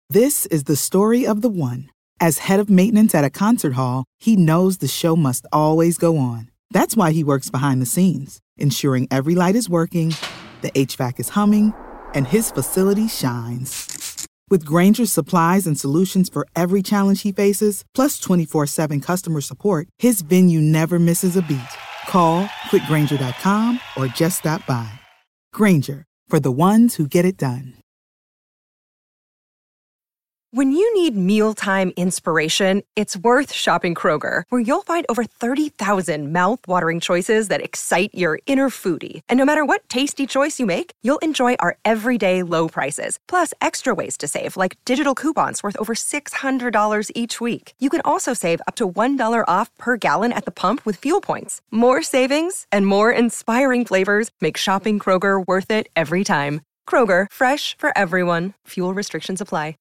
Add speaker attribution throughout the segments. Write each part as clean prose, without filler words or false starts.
Speaker 1: This is the story of the one. As head of maintenance at a concert hall, he knows the show must always go on. That's why he works behind the scenes, ensuring every light is working, the HVAC is humming, and his facility shines. With Grainger's supplies and solutions for every challenge he faces, plus 24/7 customer support, his venue never misses a beat. Call quickgrainger.com or just stop by. Grainger, for the ones who get it done.
Speaker 2: When you need mealtime inspiration, it's worth shopping Kroger, where you'll find over 30,000 mouth-watering choices that excite your inner foodie. And no matter what tasty choice you make, you'll enjoy our everyday low prices, plus extra ways to save, like digital coupons worth over $600 each week. You can also save up to $1 off per gallon at the pump with fuel points. More savings and more inspiring flavors make shopping Kroger worth it every time. Kroger, fresh for everyone. Fuel restrictions apply.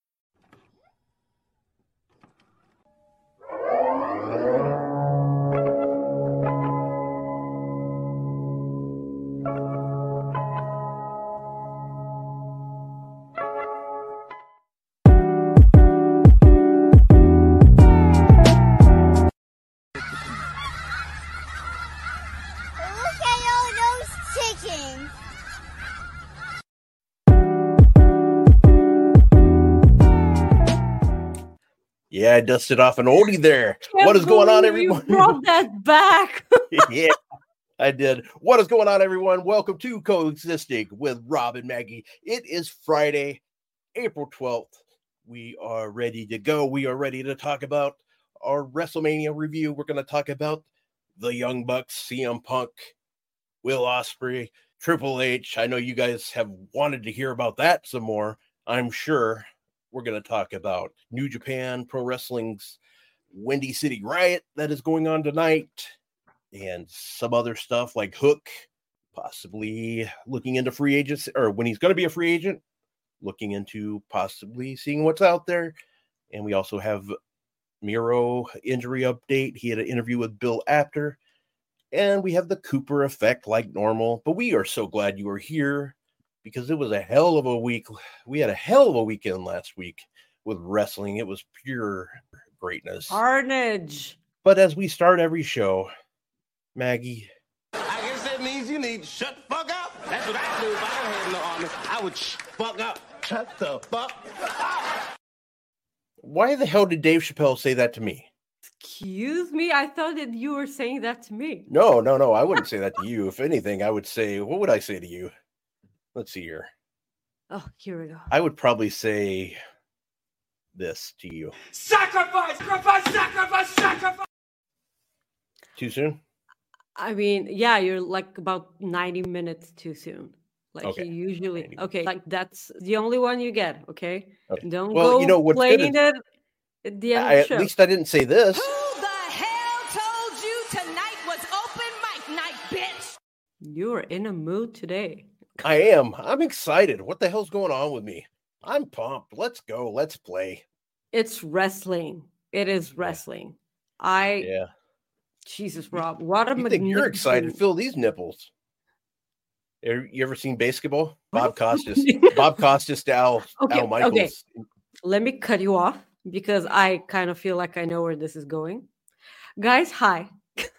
Speaker 3: Yeah, I dusted off an oldie there. What is going on, everyone?
Speaker 4: You brought that back.
Speaker 3: Yeah, I did. What is going on, everyone? Welcome to Coexisting with Rob and Maggie. It is Friday, April 12th. We are ready to go. We are ready to talk about our WrestleMania review. We're going to talk about the Young Bucks, CM Punk, Will Ospreay, Triple H. I know you guys have wanted to hear about that some more, I'm sure. We're going to talk about New Japan Pro Wrestling's Windy City Riot that is going on tonight, and some other stuff like Hook, possibly looking into free agents, or when he's going to be a free agent, looking into possibly seeing what's out there. And we also have Miro injury update. He had an interview with Bill Apter, and we have the Cooper effect like normal. But we are so glad you are here, because it was a hell of a week. We had a hell of a weekend last week with wrestling. It was pure greatness.
Speaker 4: Carnage.
Speaker 3: But as we start every show, Maggie.
Speaker 5: I guess that means you need to shut the fuck up. That's what I do if I don't have no army. I would fuck up. Shut the fuck up.
Speaker 3: Why the hell did Dave Chappelle say that to me?
Speaker 4: Excuse me? I thought that you were saying that to me.
Speaker 3: No. I wouldn't say that to you. If anything, I would say, what would I say to you? Let's see here.
Speaker 4: Oh, here we go.
Speaker 3: I would probably say this to you.
Speaker 5: Sacrifice! Sacrifice!
Speaker 3: Too soon?
Speaker 4: I mean, yeah, you're like about 90 minutes too soon. Like
Speaker 3: Okay.
Speaker 4: you usually, okay, like that's the only one you get, okay? Don't
Speaker 3: Well,
Speaker 4: go
Speaker 3: you know what's
Speaker 4: playing
Speaker 3: good
Speaker 4: it at the end of the show.
Speaker 3: At least I didn't say this.
Speaker 6: Who the hell told you tonight was open mic night, bitch?
Speaker 4: You're in a mood today.
Speaker 3: I am. I'm excited. What the hell's going on with me? I'm pumped. Let's go. Let's play.
Speaker 4: It's wrestling. It is wrestling.
Speaker 3: Yeah.
Speaker 4: Jesus, Rob, what a
Speaker 3: You think you're excited? Feel these nipples. You ever seen basketball? Bob Costas. Bob Costas to Al Michaels.
Speaker 4: Okay. Let me cut you off because I kind of feel like I know where this is going. Guys, hi.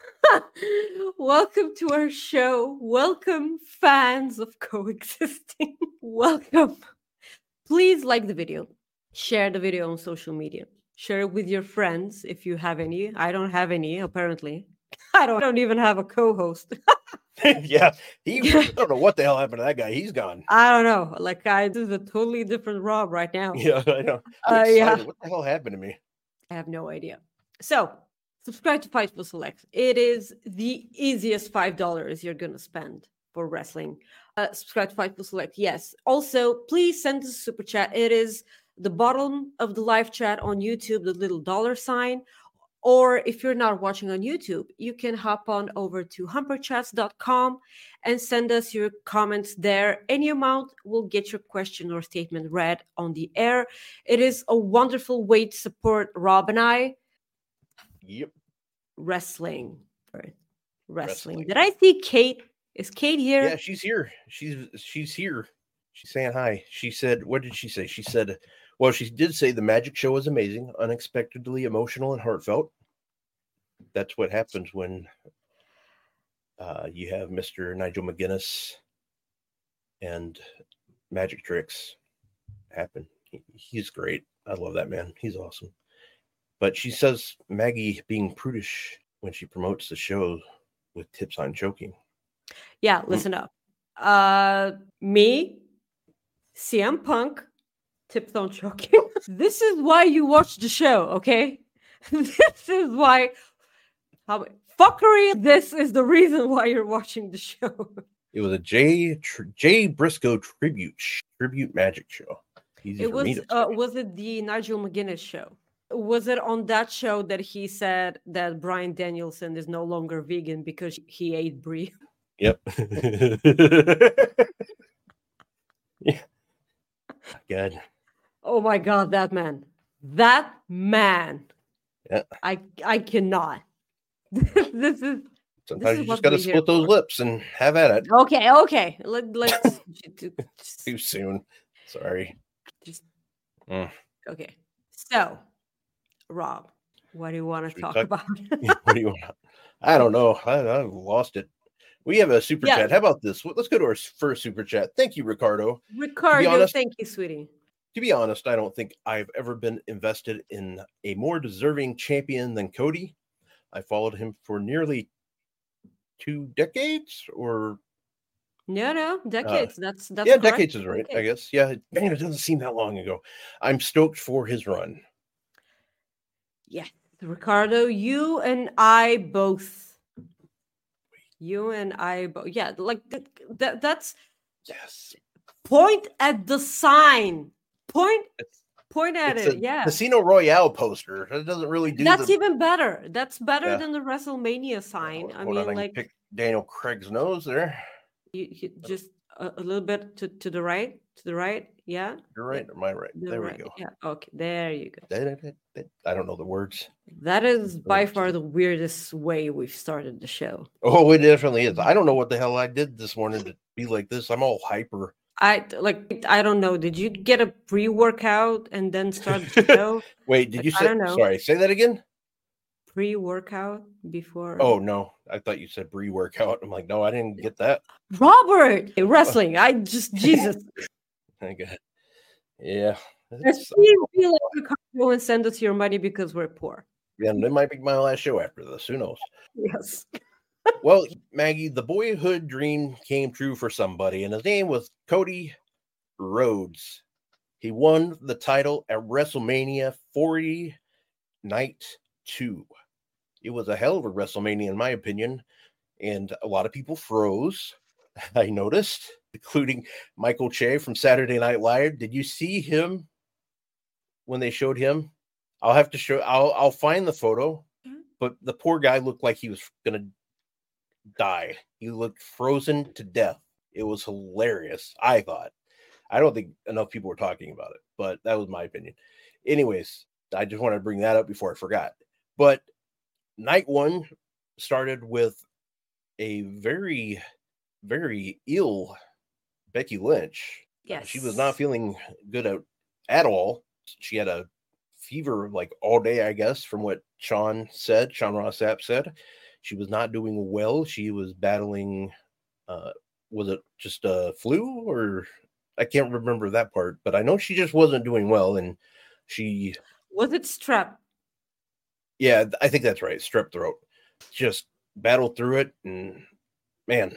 Speaker 4: Welcome to our show. Welcome, fans of Coexisting. Welcome. Please like the video. Share the video on social media. Share it with your friends if you have any. I don't have any, apparently. I don't even have a co-host.
Speaker 3: Yeah. I don't know what the hell happened to that guy. He's gone.
Speaker 4: I don't know. Like, this is a totally different Rob right now.
Speaker 3: Yeah, I know.
Speaker 4: Yeah.
Speaker 3: What the hell happened to me?
Speaker 4: I have no idea. So, subscribe to Fightful Select. It is the easiest $5 you're going to spend for wrestling. Subscribe to Fightful Select, yes. Also, please send us a super chat. It is the bottom of the live chat on YouTube, the little $sign. Or if you're not watching on YouTube, you can hop on over to humperchats.com and send us your comments there. Any amount will get your question or statement read on the air. It is a wonderful way to support Rob and I.
Speaker 3: Yep.
Speaker 4: Wrestling. Did I see Kate? Is Kate here?
Speaker 3: Yeah, she's here. She's here. She's saying hi. She said, what did she say? She said, Well, she did say the magic show was amazing, unexpectedly emotional and heartfelt. That's what happens when you have Mr. Nigel McGuinness and magic tricks happen. He's great. I love that man. He's awesome. But she says Maggie being prudish when she promotes the show with tips on choking.
Speaker 4: Yeah, listen up. Me, CM Punk, tips on choking. This is why you watch the show, okay? This is why. Fuckery. This is the reason why you're watching the show.
Speaker 3: It was a Jay Briscoe tribute magic show. Easy
Speaker 4: It
Speaker 3: for me
Speaker 4: was.
Speaker 3: to say.
Speaker 4: Was it the Nigel McGuinness show? Was it on that show that he said that Bryan Danielson is no longer vegan because he ate brie?
Speaker 3: Yep. Yeah. Good.
Speaker 4: Oh my God, that man. That man.
Speaker 3: Yeah.
Speaker 4: I cannot. This is
Speaker 3: Sometimes
Speaker 4: is
Speaker 3: you
Speaker 4: what
Speaker 3: just got to
Speaker 4: we're here
Speaker 3: split those
Speaker 4: for.
Speaker 3: lips and have at it.
Speaker 4: Okay. Let's
Speaker 3: Too soon. Sorry.
Speaker 4: just
Speaker 3: Mm.
Speaker 4: okay. So, Rob, what do you want
Speaker 3: Should
Speaker 4: to
Speaker 3: we
Speaker 4: talk
Speaker 3: talk-
Speaker 4: about?
Speaker 3: What do you want? I don't know. I've lost it. We have a super
Speaker 4: Yeah.
Speaker 3: chat. How about this? Let's go to our first super chat. Thank you, Ricardo.
Speaker 4: Ricardo,
Speaker 3: honest-
Speaker 4: thank you, sweetie.
Speaker 3: To be honest, I don't think I've ever been invested in a more deserving champion than Cody. I followed him for nearly 2 decades, or
Speaker 4: No, decades. That's
Speaker 3: yeah,
Speaker 4: correct.
Speaker 3: decades is right, I
Speaker 4: Okay.
Speaker 3: guess. Yeah, man, it doesn't seem that long ago. I'm stoked for his run.
Speaker 4: Yeah, Ricardo, you and I both. Yeah, like that's
Speaker 3: Yes,
Speaker 4: point at the sign. Point at
Speaker 3: it's
Speaker 4: it.
Speaker 3: a
Speaker 4: Yeah.
Speaker 3: Casino Royale poster. That doesn't really do.
Speaker 4: That's even better. That's better
Speaker 3: Yeah.
Speaker 4: than the WrestleMania sign. I
Speaker 3: Hold
Speaker 4: mean,
Speaker 3: on,
Speaker 4: like
Speaker 3: pick Daniel Craig's nose there.
Speaker 4: you just a little bit to the right, yeah.
Speaker 3: You're right, or my right.
Speaker 4: The
Speaker 3: There
Speaker 4: right.
Speaker 3: we go.
Speaker 4: Yeah. Okay. There you go.
Speaker 3: I don't know the words.
Speaker 4: That is by far the weirdest way we've started the show.
Speaker 3: Oh, it definitely is. I don't know what the hell I did this morning to be like this. I'm all hyper.
Speaker 4: I don't know. Did you get a pre-workout and then start the show?
Speaker 3: Wait, did you
Speaker 4: I
Speaker 3: say?
Speaker 4: don't know.
Speaker 3: Sorry, say that again.
Speaker 4: Pre-workout before?
Speaker 3: Oh no, I thought you said pre-workout. I'm like, no, I didn't get that.
Speaker 4: Robert, wrestling. I just Jesus.
Speaker 3: I got it. Yeah.
Speaker 4: Let's be like Ricardo and send us your money because we're poor.
Speaker 3: Yeah, it might be my last show after this. Who knows?
Speaker 4: Yes.
Speaker 3: Well, Maggie, the boyhood dream came true for somebody, and his name was Cody Rhodes. He won the title at WrestleMania 40 Night 2. It was a hell of a WrestleMania, in my opinion, and a lot of people froze, I noticed, including Michael Che from Saturday Night Live. Did you see him when they showed him? I'll find the photo, but the poor guy looked like he was going to die. He looked frozen to death. It was hilarious, I thought. I don't think enough people were talking about it, but that was my opinion. Anyways, I just wanted to bring that up before I forgot. But night one started with a very, very ill Becky Lynch.
Speaker 4: Yes.
Speaker 3: She was not feeling good at all. She had a fever like all day, I guess, from what Sean Ross Sapp said. She was not doing well. She was battling, was it just a flu, or I can't remember that part, but I know she just wasn't doing well. And
Speaker 4: was it strep?
Speaker 3: Yeah, I think that's right. Strep throat. Just battled through it, and man,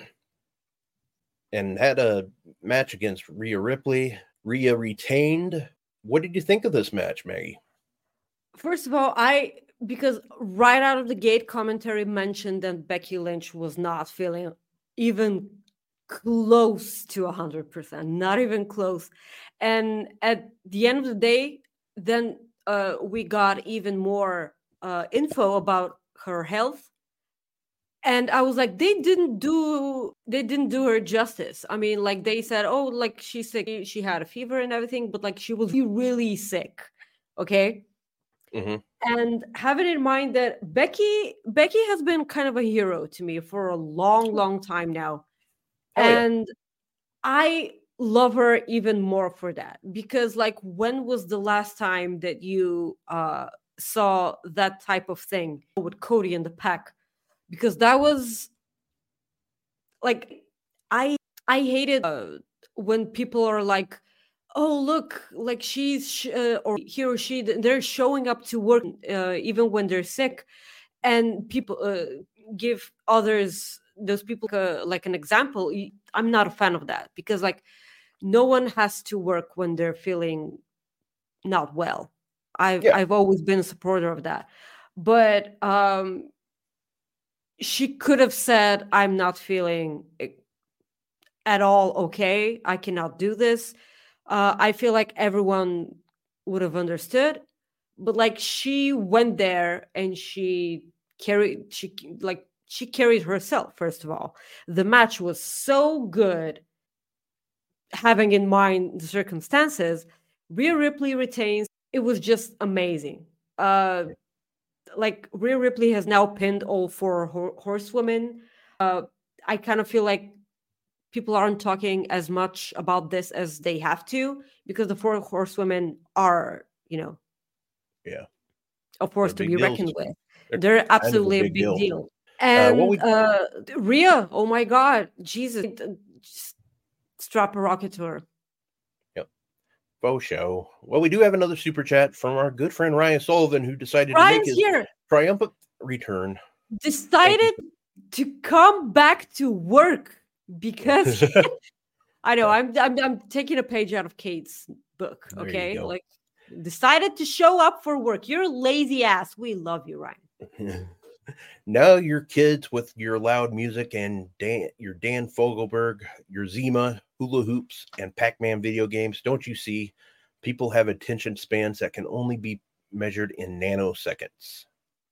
Speaker 3: and had a match against Rhea Ripley. Rhea retained. What did you think of this match, Maggie?
Speaker 4: First of all, because right out of the gate, commentary mentioned that Becky Lynch was not feeling even close to 100%, not even close. And at the end of the day, then we got even more info about her health. And I was like, they didn't do her justice. I mean, like they said, oh, like she's sick, she had a fever and everything, but like she was really sick. Okay.
Speaker 3: Mm-hmm.
Speaker 4: And having in mind that Becky has been kind of a hero to me for a long time now.
Speaker 3: Oh,
Speaker 4: and
Speaker 3: yeah.
Speaker 4: love her even more for that, because like, when was the last time that you saw that type of thing with Cody and the Pack? Because that was like, I hated when people are like, oh look, like she's or he or she, they're showing up to work even when they're sick, and people give others, those people, like an example. I'm not a fan of that, because like, no one has to work when they're feeling not well. I've always been a supporter of that, but she could have said, I'm not feeling at all okay, I cannot do this. I feel like everyone would have understood, but like, she went there and she carried herself. First of all, the match was so good, having in mind the circumstances. Rhea Ripley retains. It was just amazing. Like, Rhea Ripley has now pinned all four horsewomen. I kind of feel like people aren't talking as much about this as they have to, because the four horsewomen are, a force to be reckoned with. They're absolutely a big deal. And Rhea, oh my God, Jesus, just strap a rocket to her.
Speaker 3: Yep. Faux show. Well, we do have another super chat from our good friend Ryan Sullivan, who decided to make his triumphant return.
Speaker 4: Decided to come back to work because I know I'm taking a page out of Kate's book. Okay, like, decided to show up for work. You're a lazy ass. We love you, Ryan.
Speaker 3: Now your kids with your loud music and your Dan Fogelberg, your Zima, hula hoops, and Pac-Man video games. Don't you see? People have attention spans that can only be measured in nanoseconds.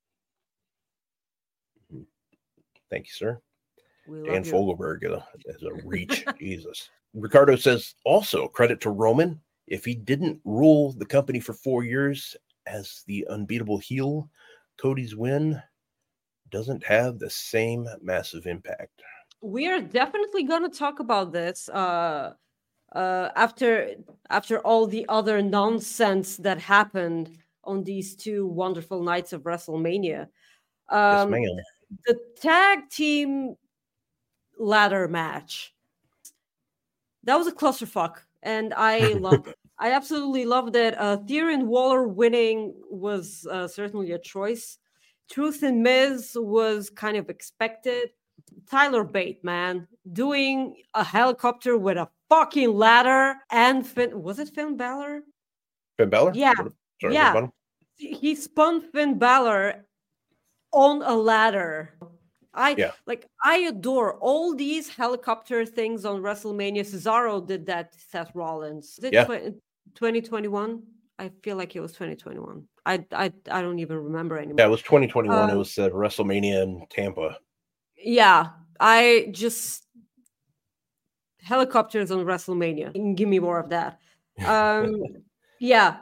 Speaker 3: Thank you, sir. Dan Fogelberg as a reach. Jesus. Ricardo says, also credit to Roman. If he didn't rule the company for 4 years as the unbeatable heel, Cody's win doesn't have the same massive impact.
Speaker 4: We are definitely going to talk about this after all the other nonsense that happened on these two wonderful nights of WrestleMania.
Speaker 3: Yes, ma'am.
Speaker 4: The tag team ladder match, that was a clusterfuck, and I loved it. I absolutely loved it. Theory and Waller winning was certainly a choice. Truth and Miz was kind of expected. Tyler Bate, man, doing a helicopter with a fucking ladder, and was it Finn Balor?
Speaker 3: Finn Balor?
Speaker 4: Yeah.
Speaker 3: Sorry,
Speaker 4: yeah. He spun Finn Balor on a ladder. I adore all these helicopter things on WrestleMania. Cesaro did that to Seth Rollins. 2021? I feel like it was 2021. I don't even remember anymore.
Speaker 3: Yeah, it was 2021. It was WrestleMania in Tampa.
Speaker 4: Yeah, I just helicopters on WrestleMania. Give me more of that. Yeah,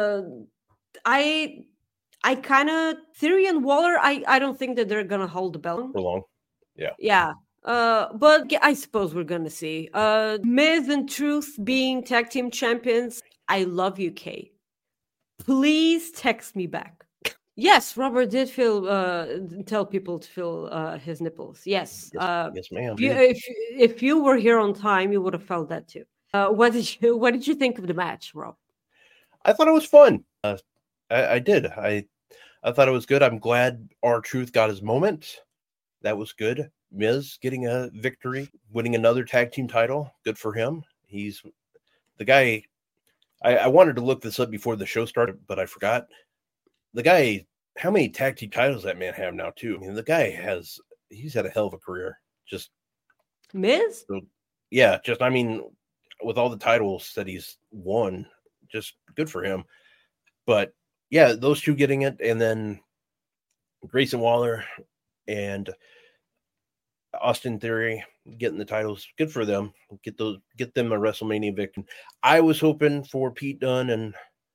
Speaker 4: I kind of Theory and Waller. I don't think that they're gonna hold the belt
Speaker 3: for long. Yeah.
Speaker 4: Yeah. But I suppose we're gonna see. Miz and Truth being tag team champions. I love you, Kay. Please text me back. Yes, Robert did tell people to feel his nipples. Yes.
Speaker 3: Yes, ma'am.
Speaker 4: If you were here on time, you would have felt that too. What did you think of the match, Rob?
Speaker 3: I thought it was fun. I did. I thought it was good. I'm glad R-Truth got his moment. That was good. Miz getting a victory, winning another tag team title. Good for him. He's the guy. I wanted to look this up before the show started, but I forgot. The guy, how many tag team titles that man have now, too? I mean, the guy he's had a hell of a career. Just
Speaker 4: Miz?
Speaker 3: Yeah, I mean, with all the titles that he's won, just good for him. But yeah, those two getting it, and then Grayson Waller and Austin Theory getting the titles. Good for them. Get them a WrestleMania victory. I was hoping for Pete Dunne and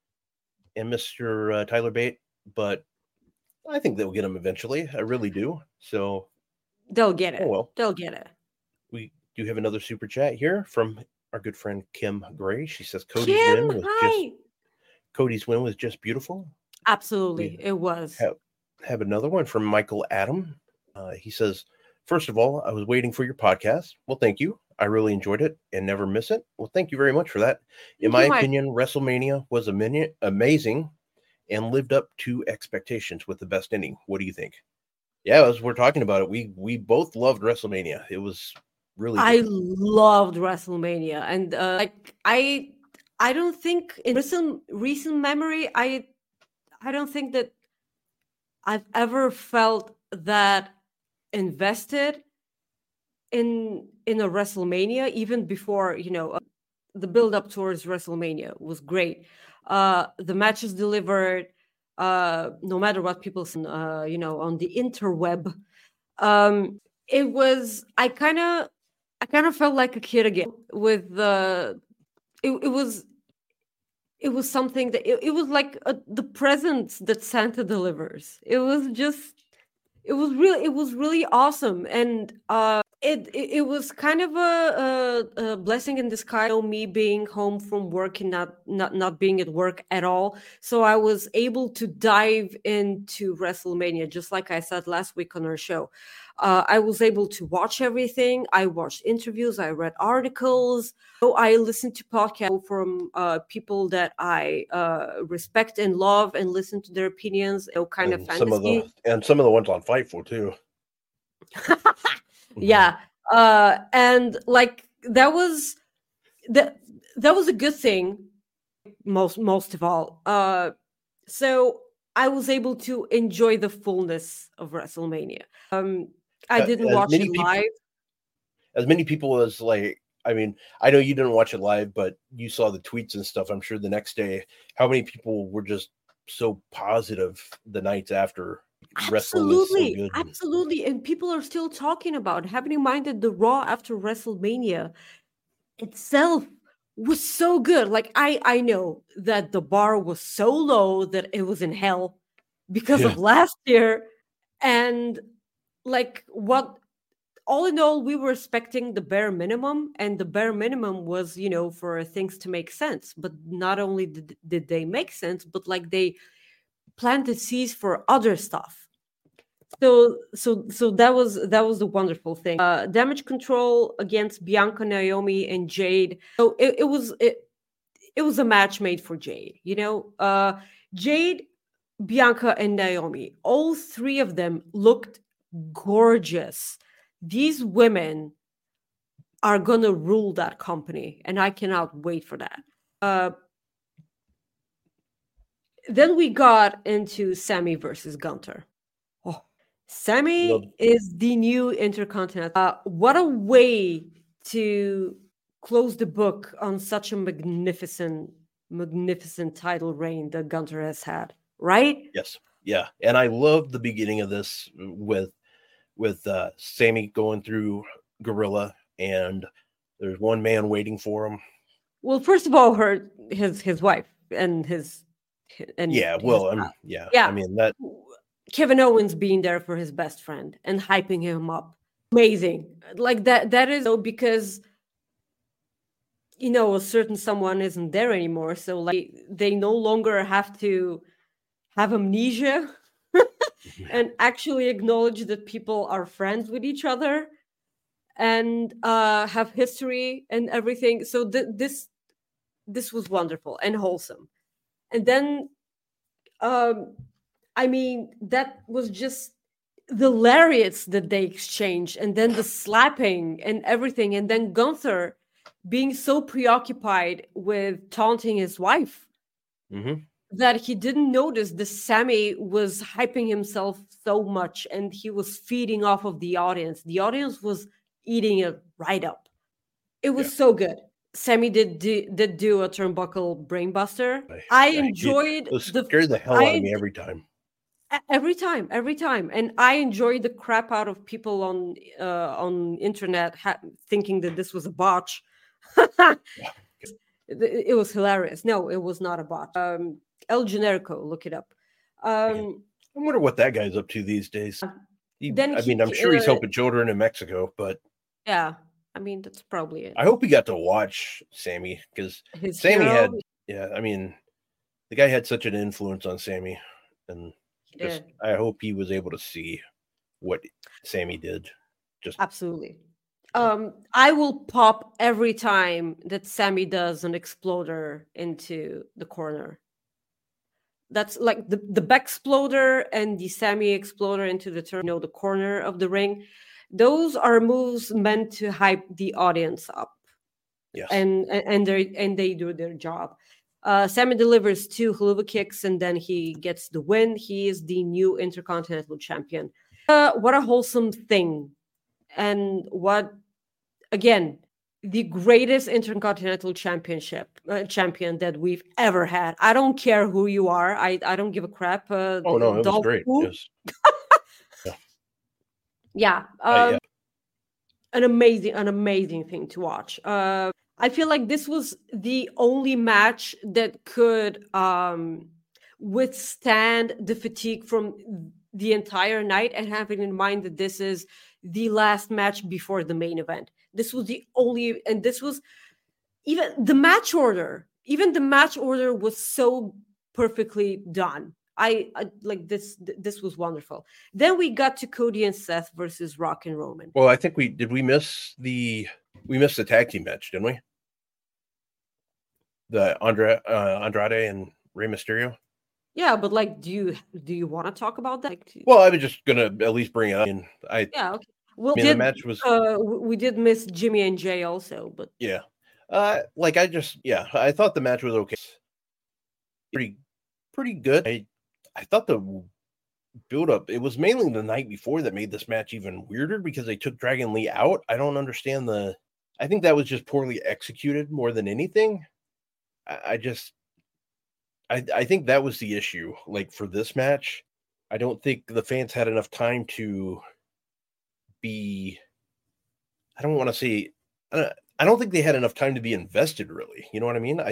Speaker 3: Mr. Tyler Bate, but I think they'll get them eventually. I really do. So
Speaker 4: they'll get it.
Speaker 3: Oh well,
Speaker 4: they'll get it.
Speaker 3: We do have another super chat here from our good friend Kim Gray. She says
Speaker 4: Kim, hi.
Speaker 3: Cody's win was just beautiful.
Speaker 4: Absolutely, it was.
Speaker 3: Have another one from Michael Adam. He says, first of all, I was waiting for your podcast. Well, thank you. I really enjoyed it and never miss it. Well, thank you very much for that. In my opinion, WrestleMania was amazing and lived up to expectations with the best ending. What do you think? Yeah, as we're talking about it, we both loved WrestleMania. It was really good.
Speaker 4: I loved WrestleMania, and I don't think in recent memory I don't think that I've ever felt that invested in a WrestleMania, even before, the build up towards WrestleMania was great. The matches delivered, no matter what people say, on the interweb. It was, I kind of felt like a kid again with it was something that it was like the presents that Santa delivers. It was really awesome. And it was kind of a blessing in disguise, me being home from work and not being at work at all. So I was able to dive into WrestleMania, just like I said last week on our show. I was able to watch everything. I watched interviews. I read articles. So I listened to podcasts from people that I respect and love, and listen to their opinions. Kind of fantasy.
Speaker 3: Some of the ones on Fightful too.
Speaker 4: Yeah, and like that was a good thing. Most of all, so I was able to enjoy the fullness of WrestleMania. I didn't watch it live.
Speaker 3: As many people as I know you didn't watch it live, but you saw the tweets and stuff. I'm sure the next day, how many people were just so positive the nights after?
Speaker 4: Absolutely, so absolutely. And people are still talking about, having in mind that the Raw after WrestleMania itself was so good. Like I know that the bar was so low that it was in hell because of last year. And all in all, we were expecting the bare minimum, and the bare minimum was, for things to make sense. But not only did they make sense, but they planted seeds for other stuff. So that was the wonderful thing. Damage Control against Bianca, Naomi, and Jade. So it was a match made for Jade. Jade, Bianca, and Naomi. All three of them looked gorgeous. These women are gonna rule that company, and I cannot wait for that. Then we got into Sammy versus Gunther. Oh, Sammy is the new Intercontinental. What a way to close the book on such a magnificent title reign that Gunther has had, right?
Speaker 3: Yes. Yeah. And I love the beginning of this with Sammy going through Gorilla, and there's one man waiting for him.
Speaker 4: Well, first of all, his wife and his
Speaker 3: I mean that
Speaker 4: Kevin Owens being there for his best friend and hyping him up, amazing. Like that is so, because a certain someone isn't there anymore, so they no longer have to have amnesia and actually acknowledge that people are friends with each other and have history and everything. So this was wonderful and wholesome. And then, that was just the lariats that they exchanged, and then the slapping and everything. And then Gunther being so preoccupied with taunting his wife that he didn't notice that Sammy was hyping himself so much, and he was feeding off of the audience. The audience was eating it right up. It was so good. Sammy did do a turnbuckle brainbuster. I enjoyed
Speaker 3: it scared the hell out of me every time.
Speaker 4: Every time, and I enjoyed the crap out of people on internet thinking that this was a botch. It was hilarious. No, it was not a botch. El Generico, look it up.
Speaker 3: I wonder what that guy's up to these days. I'm sure he's helping children in Mexico, but
Speaker 4: yeah. I mean, that's probably it.
Speaker 3: I hope he got to watch Sammy because
Speaker 4: His
Speaker 3: Sammy
Speaker 4: hero,
Speaker 3: I mean, the guy had such an influence on Sammy, and
Speaker 4: he did.
Speaker 3: I hope he was able to see what Sammy did. Just
Speaker 4: Absolutely. I will pop every time that Sammy does an exploder into the corner. That's like the back exploder and the Sammy exploder into the the corner of the ring. Those are moves meant to hype the audience up.
Speaker 3: yes,
Speaker 4: And they do their job. Sammy delivers 2 haluva kicks and then he gets the win. He is the new Intercontinental Champion. What a wholesome thing. And what, again, the greatest Intercontinental champion that we've ever had. I don't care who you are. I don't give a crap.
Speaker 3: oh no, it was great. Yes.
Speaker 4: Yeah.
Speaker 3: Yeah.
Speaker 4: An amazing thing to watch. I feel like this was the only match that could withstand the fatigue from the entire night, and having in mind that this is the last match before the main event. This was the only, and this was even the match order. Even the match order was so perfectly done. I like this. This was wonderful. Then we got to Cody and Seth versus Rock and Roman.
Speaker 3: Well, I think we missed the tag team match, didn't we? The Andrade and Rey Mysterio.
Speaker 4: Yeah, but like, do you want to talk about that?
Speaker 3: Well, I was just gonna at least bring it up.
Speaker 4: Yeah, okay. Well,
Speaker 3: the match was.
Speaker 4: We did miss Jimmy and Jay also, but
Speaker 3: yeah, I thought the match was okay. Pretty good. I thought the build up. It was mainly the night before that made this match even weirder because they took Dragon Lee out. I don't understand I think that was just poorly executed more than anything. I think that was the issue. Like for this match, I don't think the fans had enough time to be. I don't want to say. I don't think they had enough time to be invested. Really, you know what I mean? I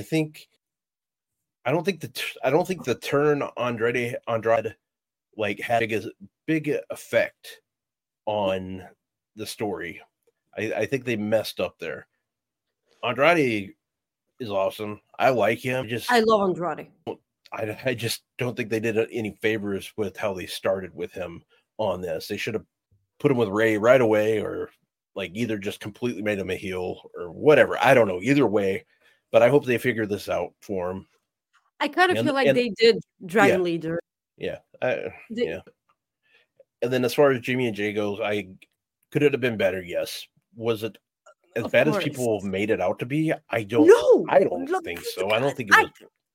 Speaker 3: don't think the turn Andrade like had a big effect on the story. I think they messed up there. Andrade is awesome. I like him.
Speaker 4: I love Andrade.
Speaker 3: I just don't think they did any favors with how they started with him on this. They should have put him with Ray right away, or like either just completely made him a heel or whatever. I don't know. Either way, but I hope they figure this out for him.
Speaker 4: I kind of feel like they did Dragon Leader.
Speaker 3: Yeah. Yeah. And then as far as Jimmy and Jay goes, could it have been better? Yes. Was it as bad as people made it out to be? I don't think so. I don't think it was.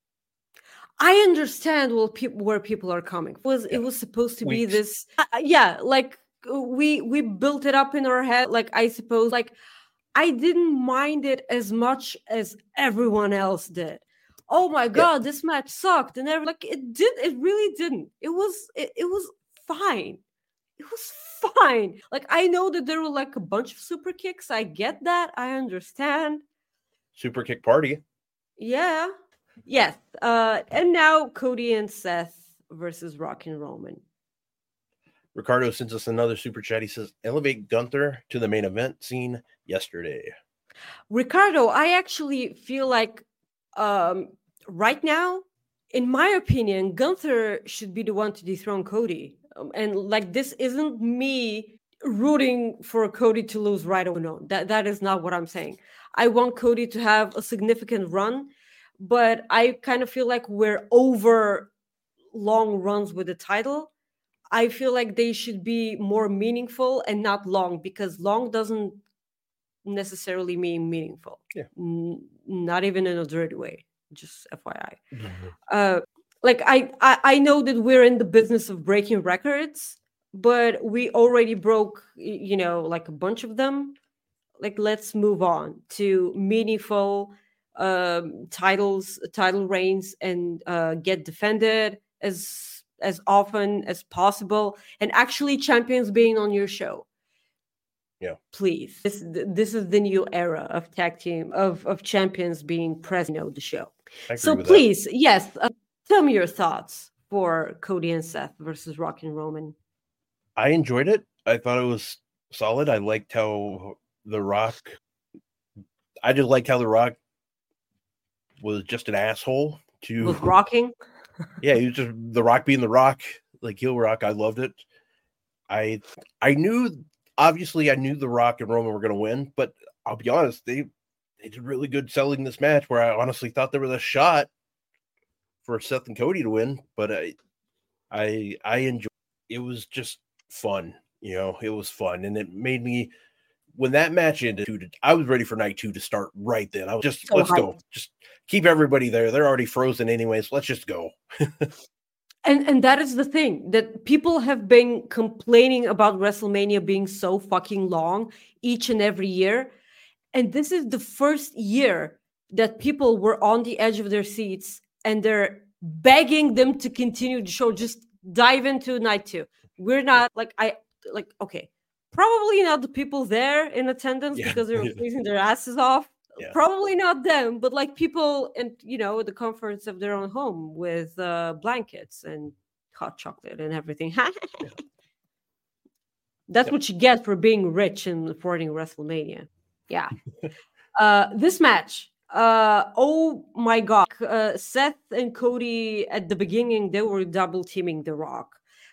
Speaker 4: I understand where people are coming. It was supposed to be this? Like we built it up in our head. Like I suppose, like I didn't mind it as much as everyone else did. Oh my god, this match sucked, and like it did. It really didn't. It was fine. It was fine. Like I know that there were like a bunch of super kicks. I get that. I understand.
Speaker 3: Super kick party.
Speaker 4: Yeah. Yes. And now Cody and Seth versus Rock and Roman.
Speaker 3: Ricardo sends us another super chat. He says, elevate Gunther to the main event scene yesterday.
Speaker 4: Ricardo, I actually feel like right now, in my opinion, Gunther should be the one to dethrone Cody. And like, this isn't me rooting for Cody to lose right away. No, that is not what I'm saying. I want Cody to have a significant run, but I kind of feel like we're over long runs with the title. I feel like they should be more meaningful and not long, because long doesn't necessarily mean meaningful.
Speaker 3: Yeah.
Speaker 4: Not even in a dirty way, just FYI. Mm-hmm. Like I know that we're in the business of breaking records, but we already broke, like a bunch of them. Like, let's move on to meaningful title reigns and get defended as often as possible, and actually champions being on your show.
Speaker 3: Yeah,
Speaker 4: please. This is the new era of tag team of champions being present on the show. So please, yes, tell me your thoughts for Cody and Seth versus Rock and Roman.
Speaker 3: I enjoyed it. I thought it was solid. I liked how The Rock. I just liked how The Rock was just an asshole to
Speaker 4: Was rocking.
Speaker 3: Yeah, he was just The Rock being The Rock, like heel Rock. I loved it. I knew, obviously, I knew The Rock and Roman were going to win, but I'll be honest, they did really good selling this match. Where I honestly thought there was a shot for Seth and Cody to win, but I enjoyed. It was just fun, It was fun, and it made me. When that match ended, I was ready for night 2 to start right then. I was just, let's go. Just keep everybody there. They're already frozen anyways. Let's just go.
Speaker 4: And that is the thing, that people have been complaining about WrestleMania being so fucking long each and every year. And this is the first year that people were on the edge of their seats and they're begging them to continue the show. Just dive into night 2. We're not okay. Probably not the people there in attendance because they were freezing their asses off. Yeah. Probably not them, but like people in, the comforts of their own home with blankets and hot chocolate and everything. That's what you get for being rich and supporting WrestleMania. Yeah. This match, oh my God. Seth and Cody at the beginning, they were double teaming The Rock.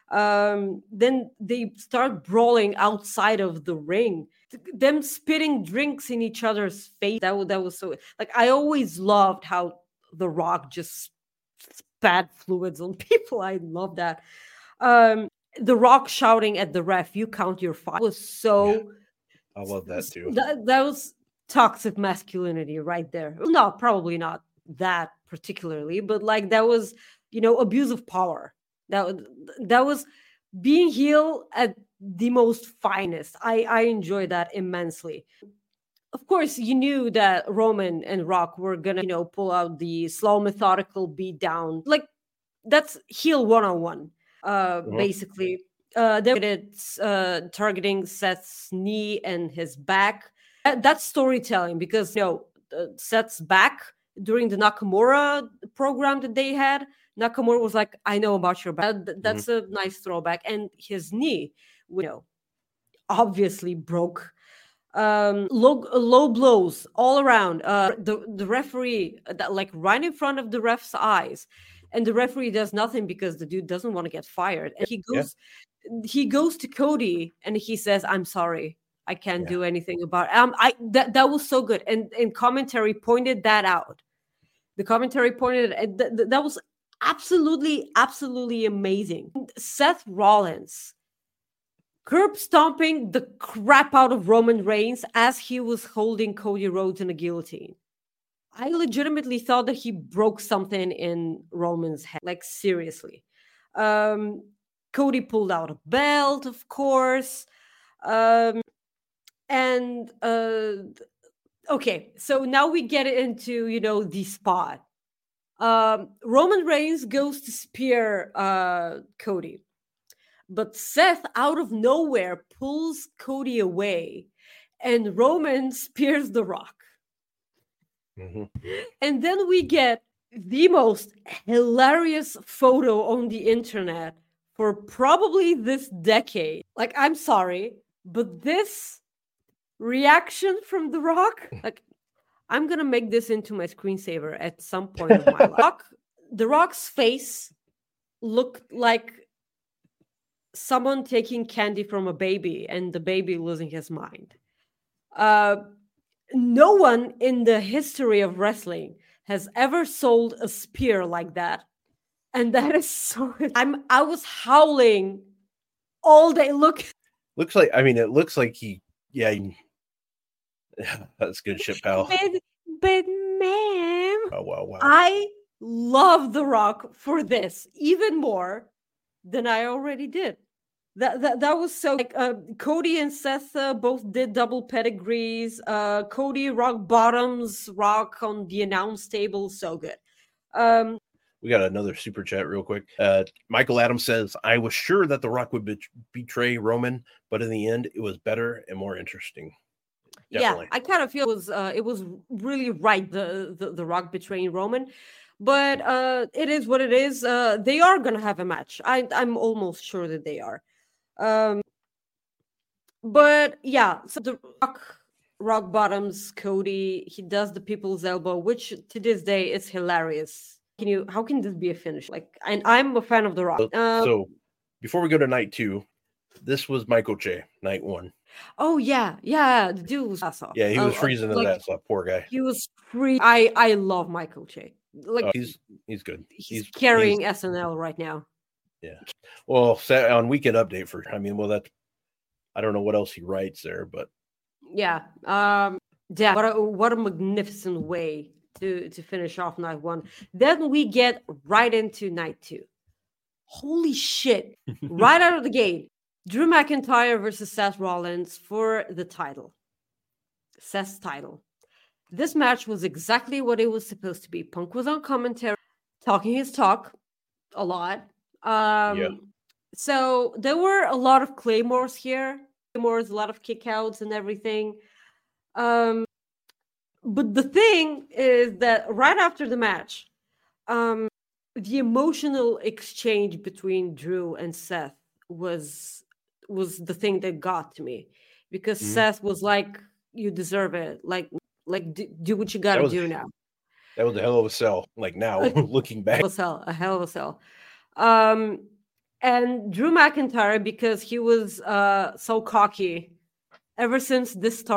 Speaker 4: Then they start brawling outside of the ring, them spitting drinks in each other's face. That was so, like, I always loved how The Rock just spat fluids on people. I love that. The Rock shouting at the ref, "You count your five," was so.
Speaker 3: I love that too.
Speaker 4: That was toxic masculinity right there. No, probably not that particularly, but like that was, abuse of power. That was being heel at the most finest. I enjoy that immensely. Of course, you knew that Roman and Rock were gonna, pull out the slow, methodical beat down. Like, that's heel 101, basically. It's targeting Seth's knee and his back. That's storytelling because, Seth's back during the Nakamura program that they had, Nakamura was like, "I know about your back." That's a nice throwback. And his knee, obviously broke. Low blows all around. The referee, right in front of the ref's eyes, and the referee does nothing because the dude doesn't want to get fired. And he goes to Cody and he says, "I'm sorry, I can't do anything about it." That was so good, and commentary pointed that out. The commentary pointed that was absolutely amazing. Seth Rollins curb stomping the crap out of Roman Reigns as he was holding Cody Rhodes in a guillotine. I legitimately thought that he broke something in Roman's head. Like, seriously. Cody pulled out a belt, of course. Okay, so now we get into, the spot. Roman Reigns goes to spear Cody, but Seth out of nowhere pulls Cody away and Roman spears The Rock. And then we get the most hilarious photo on the internet for probably this decade. Like, I'm sorry, but this reaction from The Rock, like, I'm going to make this into my screensaver at some point of my life. The Rock's face looked like someone taking candy from a baby and the baby losing his mind. No one in the history of wrestling has ever sold a spear like that. And that is so... I was howling all day. It looks like he... Yeah, that's good shit, pal. But ma'am, wow. I love The Rock for this even more than I already did. That was so. Like, Cody and Seth both did double pedigrees. Cody rock bottoms Rock on the announce table. So good.
Speaker 3: We got another super chat real quick. Michael Adams says, "I was sure that The Rock would betray Roman, but in the end, it was better and more interesting." Definitely.
Speaker 4: Yeah, I kind of feel it was really right, the Rock betraying Roman, but it is what it is. They are gonna have a match. I'm almost sure that they are. But yeah, so The Rock rock bottoms Cody. He does the people's elbow, which to this day is hilarious. How can this be a finish? Like, and I'm a fan of The Rock.
Speaker 3: So before we go to night 2, this was Michael Che, night 1.
Speaker 4: Oh yeah, the dude was awesome.
Speaker 3: Yeah, he was freezing in that stuff. Poor guy.
Speaker 4: He was free. I love Michael Che. Like
Speaker 3: he's good.
Speaker 4: He's carrying SNL right now.
Speaker 3: Yeah. Well, on Weekend Update that's I don't know what else he writes there, but
Speaker 4: yeah. What a magnificent way to finish off night 1. Then we get right into night 2. Holy shit! Right out of the gate, Drew McIntyre versus Seth Rollins for the title. Seth's title. This match was exactly what it was supposed to be. Punk was on commentary, talking his talk a lot. So there were a lot of claymores here. A lot of kickouts and everything. But the thing is that right after the match, the emotional exchange between Drew and Seth was the thing that got to me, because Seth was like, "You deserve it. Like do what you got to do now."
Speaker 3: That was a hell of a sell. Like now, looking back,
Speaker 4: a hell of a sell. And Drew McIntyre, because he was so cocky ever since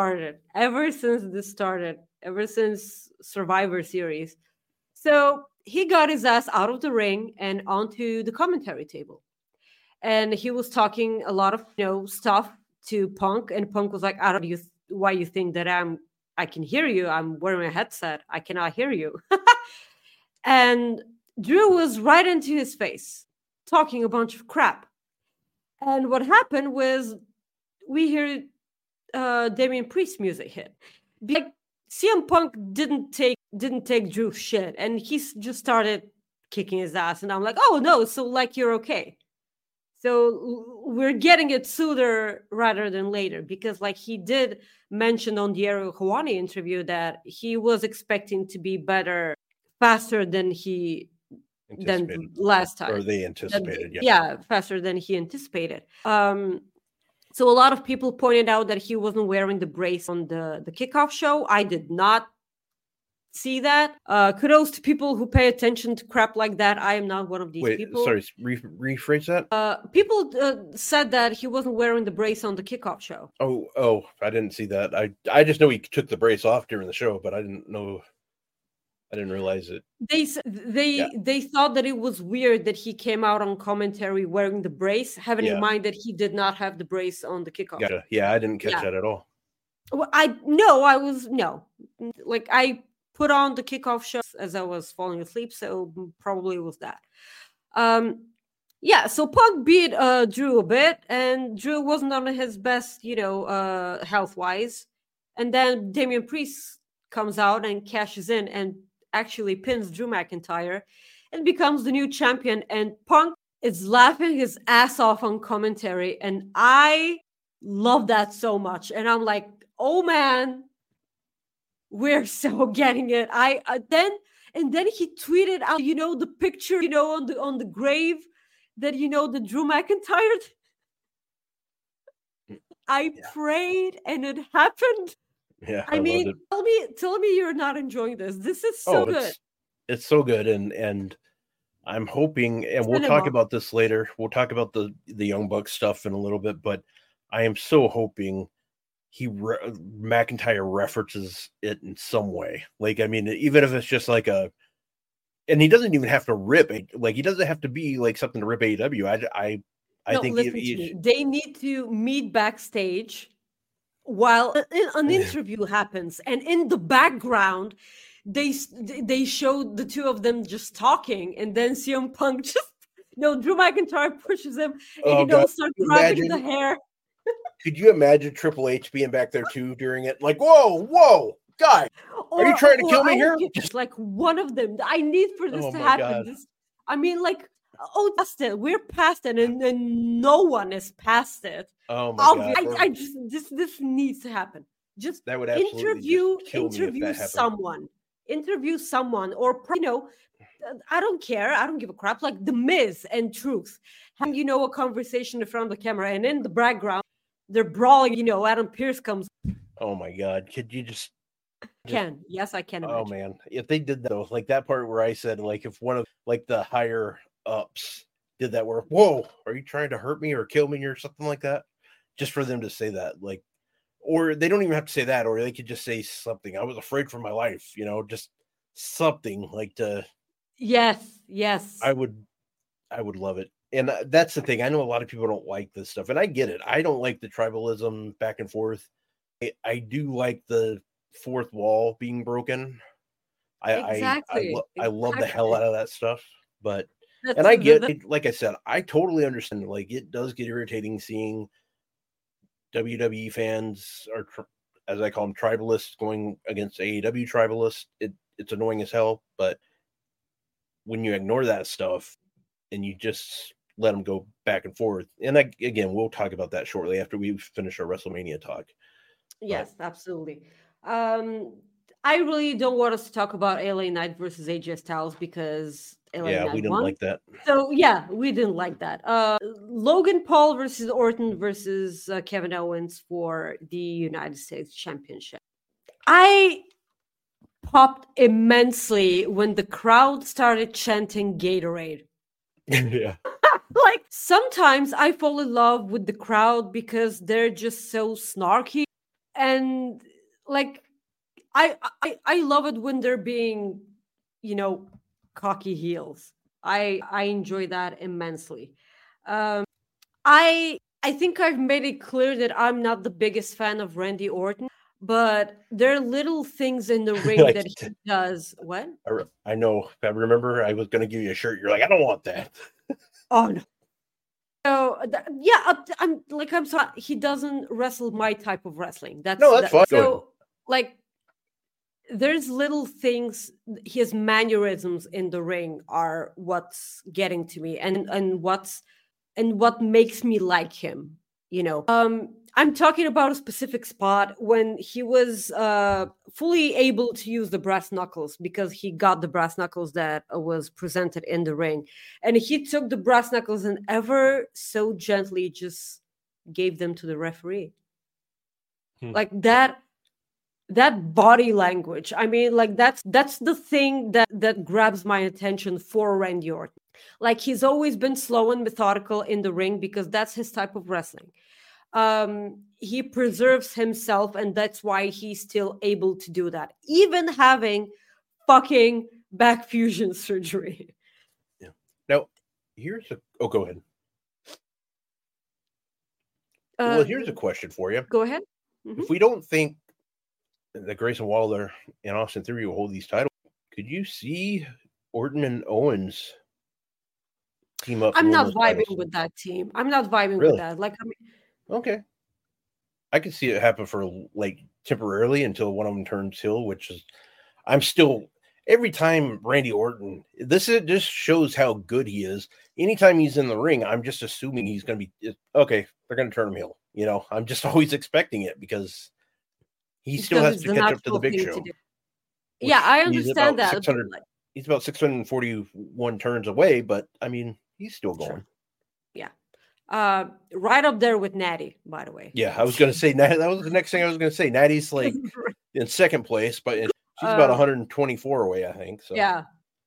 Speaker 4: Survivor Series. So he got his ass out of the ring and onto the commentary table. And he was talking a lot of stuff to Punk, and Punk was like, "I don't know why you think that I can hear you. I'm wearing a headset. I cannot hear you." And Drew was right into his face, talking a bunch of crap. And what happened was we hear Damian Priest music hit. Like, CM Punk didn't take Drew's shit, and he just started kicking his ass. And I'm like, "Oh no, so like you're okay." So we're getting it sooner rather than later, because like he did mention on the Ariel Helwani interview that he was expecting to be better faster than last time.
Speaker 3: Or they anticipated,
Speaker 4: faster than he anticipated. So a lot of people pointed out that he wasn't wearing the brace on the kickoff show. I did not see that. Kudos to people who pay attention to crap like that. I am not one of these people.
Speaker 3: Sorry, rephrase that.
Speaker 4: People said that he wasn't wearing the brace on the kickoff show.
Speaker 3: Oh, I didn't see that. I just know he took the brace off during the show, but I didn't realize it.
Speaker 4: They thought that it was weird that he came out on commentary wearing the brace, having in mind that he did not have the brace on the kickoff.
Speaker 3: Gotcha. Yeah, I didn't catch that at all.
Speaker 4: Well, I put on the kickoff show as I was falling asleep, so probably it was that. So Punk beat Drew a bit, and Drew wasn't on his best, health-wise. And then Damian Priest comes out and cashes in and actually pins Drew McIntyre and becomes the new champion. And Punk is laughing his ass off on commentary, and I love that so much. And I'm like, oh man, we're so getting it. Then he tweeted out, the picture, on the grave that the Drew McIntyre. I prayed and it happened.
Speaker 3: Yeah,
Speaker 4: I mean, tell me you're not enjoying this. This is so good.
Speaker 3: It's so good, and I'm hoping, and we'll talk about this later. We'll talk about the Young Bucks stuff in a little bit, but I am so hoping McIntyre references it in some way. Like, I mean, even if it's just like and he doesn't even have to rip it. Like, he doesn't have to be like something to rip AEW. I think
Speaker 4: they need to meet backstage while an interview happens, and in the background they showed the two of them just talking, and then CM Punk Drew McIntyre pushes him and start grabbing the hair.
Speaker 3: Could you imagine Triple H being back there too during it? Like, whoa, guy, are you trying to kill me here?
Speaker 4: Just like one of them. I need for this to happen. Past it. We're past it, and no one is past it.
Speaker 3: Oh my God!
Speaker 4: I just this needs to happen. Just
Speaker 3: that would
Speaker 4: interview someone. Interview someone, or I don't care. I don't give a crap. Like The Miz and Truth, having a conversation in front of the camera, and in the background they're brawling. Adam Pearce comes.
Speaker 3: Oh my God. Could you just
Speaker 4: Yes, I can
Speaker 3: oh
Speaker 4: imagine.
Speaker 3: man. If they did that though, like that part where I said like if one of like the higher ups did that where, whoa, are you trying to hurt me or kill me or something like that? Just for them to say that, like, or they don't even have to say that, or they could just say something. I was afraid for my life, just something like to
Speaker 4: Yes,
Speaker 3: I
Speaker 4: yes.
Speaker 3: would I would love it. And that's the thing. I know a lot of people don't like this stuff, and I get it. I don't like the tribalism back and forth. I do like the fourth wall being broken.
Speaker 4: Exactly.
Speaker 3: I love the hell
Speaker 4: Exactly.
Speaker 3: out of that stuff, but
Speaker 4: That's
Speaker 3: and I get
Speaker 4: the
Speaker 3: it. Like I said, I totally understand. Like it does get irritating seeing WWE fans or as I call them tribalists going against AEW tribalists. It's annoying as hell, but when you ignore that stuff and you just let them go back and forth, and again, we'll talk about that shortly after we finish our WrestleMania talk. But
Speaker 4: Yes, absolutely. Um, I really don't want us to talk about LA Knight versus AJ Styles because LA
Speaker 3: yeah, we
Speaker 4: Knight
Speaker 3: didn't
Speaker 4: won.
Speaker 3: like that.
Speaker 4: So yeah, we didn't like that. Logan Paul versus Orton versus Kevin Owens for the United States Championship. I popped immensely when the crowd started chanting Gatorade.
Speaker 3: Yeah,
Speaker 4: Like sometimes I fall in love with the crowd because they're just so snarky and like I love it when they're being, you know, cocky heels. I enjoy that immensely. Um, I think I've made it clear that I'm not the biggest fan of Randy Orton, but there are little things in the ring
Speaker 3: like
Speaker 4: that he does. What?
Speaker 3: I know. I remember I was going to give you a shirt. You're like, I don't want that.
Speaker 4: Oh no. So yeah, I'm sorry. He doesn't wrestle my type of wrestling.
Speaker 3: No,
Speaker 4: That's
Speaker 3: that's fine.
Speaker 4: that.
Speaker 3: Go ahead.
Speaker 4: So like there's little things, his mannerisms in the ring are what's getting to me and what makes me like him, I'm talking about a specific spot when he was fully able to use the brass knuckles because he got the brass knuckles that was presented in the ring, and he took the brass knuckles and ever so gently just gave them to the referee. Like that body language, I mean, like that's the thing that grabs my attention for Randy Orton. Like he's always been slow and methodical in the ring because that's his type of wrestling. He preserves himself, and that's why he's still able to do that even having fucking back fusion surgery.
Speaker 3: Yeah. Now, go ahead. Well, here's a question for you.
Speaker 4: Go ahead.
Speaker 3: If we don't think that Grayson Waller and Austin Theory will hold these titles, could you see Orton and Owens team up?
Speaker 4: I'm not vibing with that team. I'm not vibing with that. Like, I mean,
Speaker 3: okay, I could see it happen for like temporarily until one of them turns heel, which is I'm still every time Randy Orton. This just shows how good he is. Anytime he's in the ring, I'm just assuming he's going to be okay. They're going to turn him heel. I'm just always expecting it because he still has to catch up to the Big Show.
Speaker 4: Yeah, I understand that.
Speaker 3: He's about 641 turns away, but I mean, he's still going.
Speaker 4: Sure. Yeah. Right up there with Natty, by the way.
Speaker 3: Yeah, I was going to say that was the next thing I was going to say. Natty's like in second place, but she's about 124 away, I think. So
Speaker 4: yeah.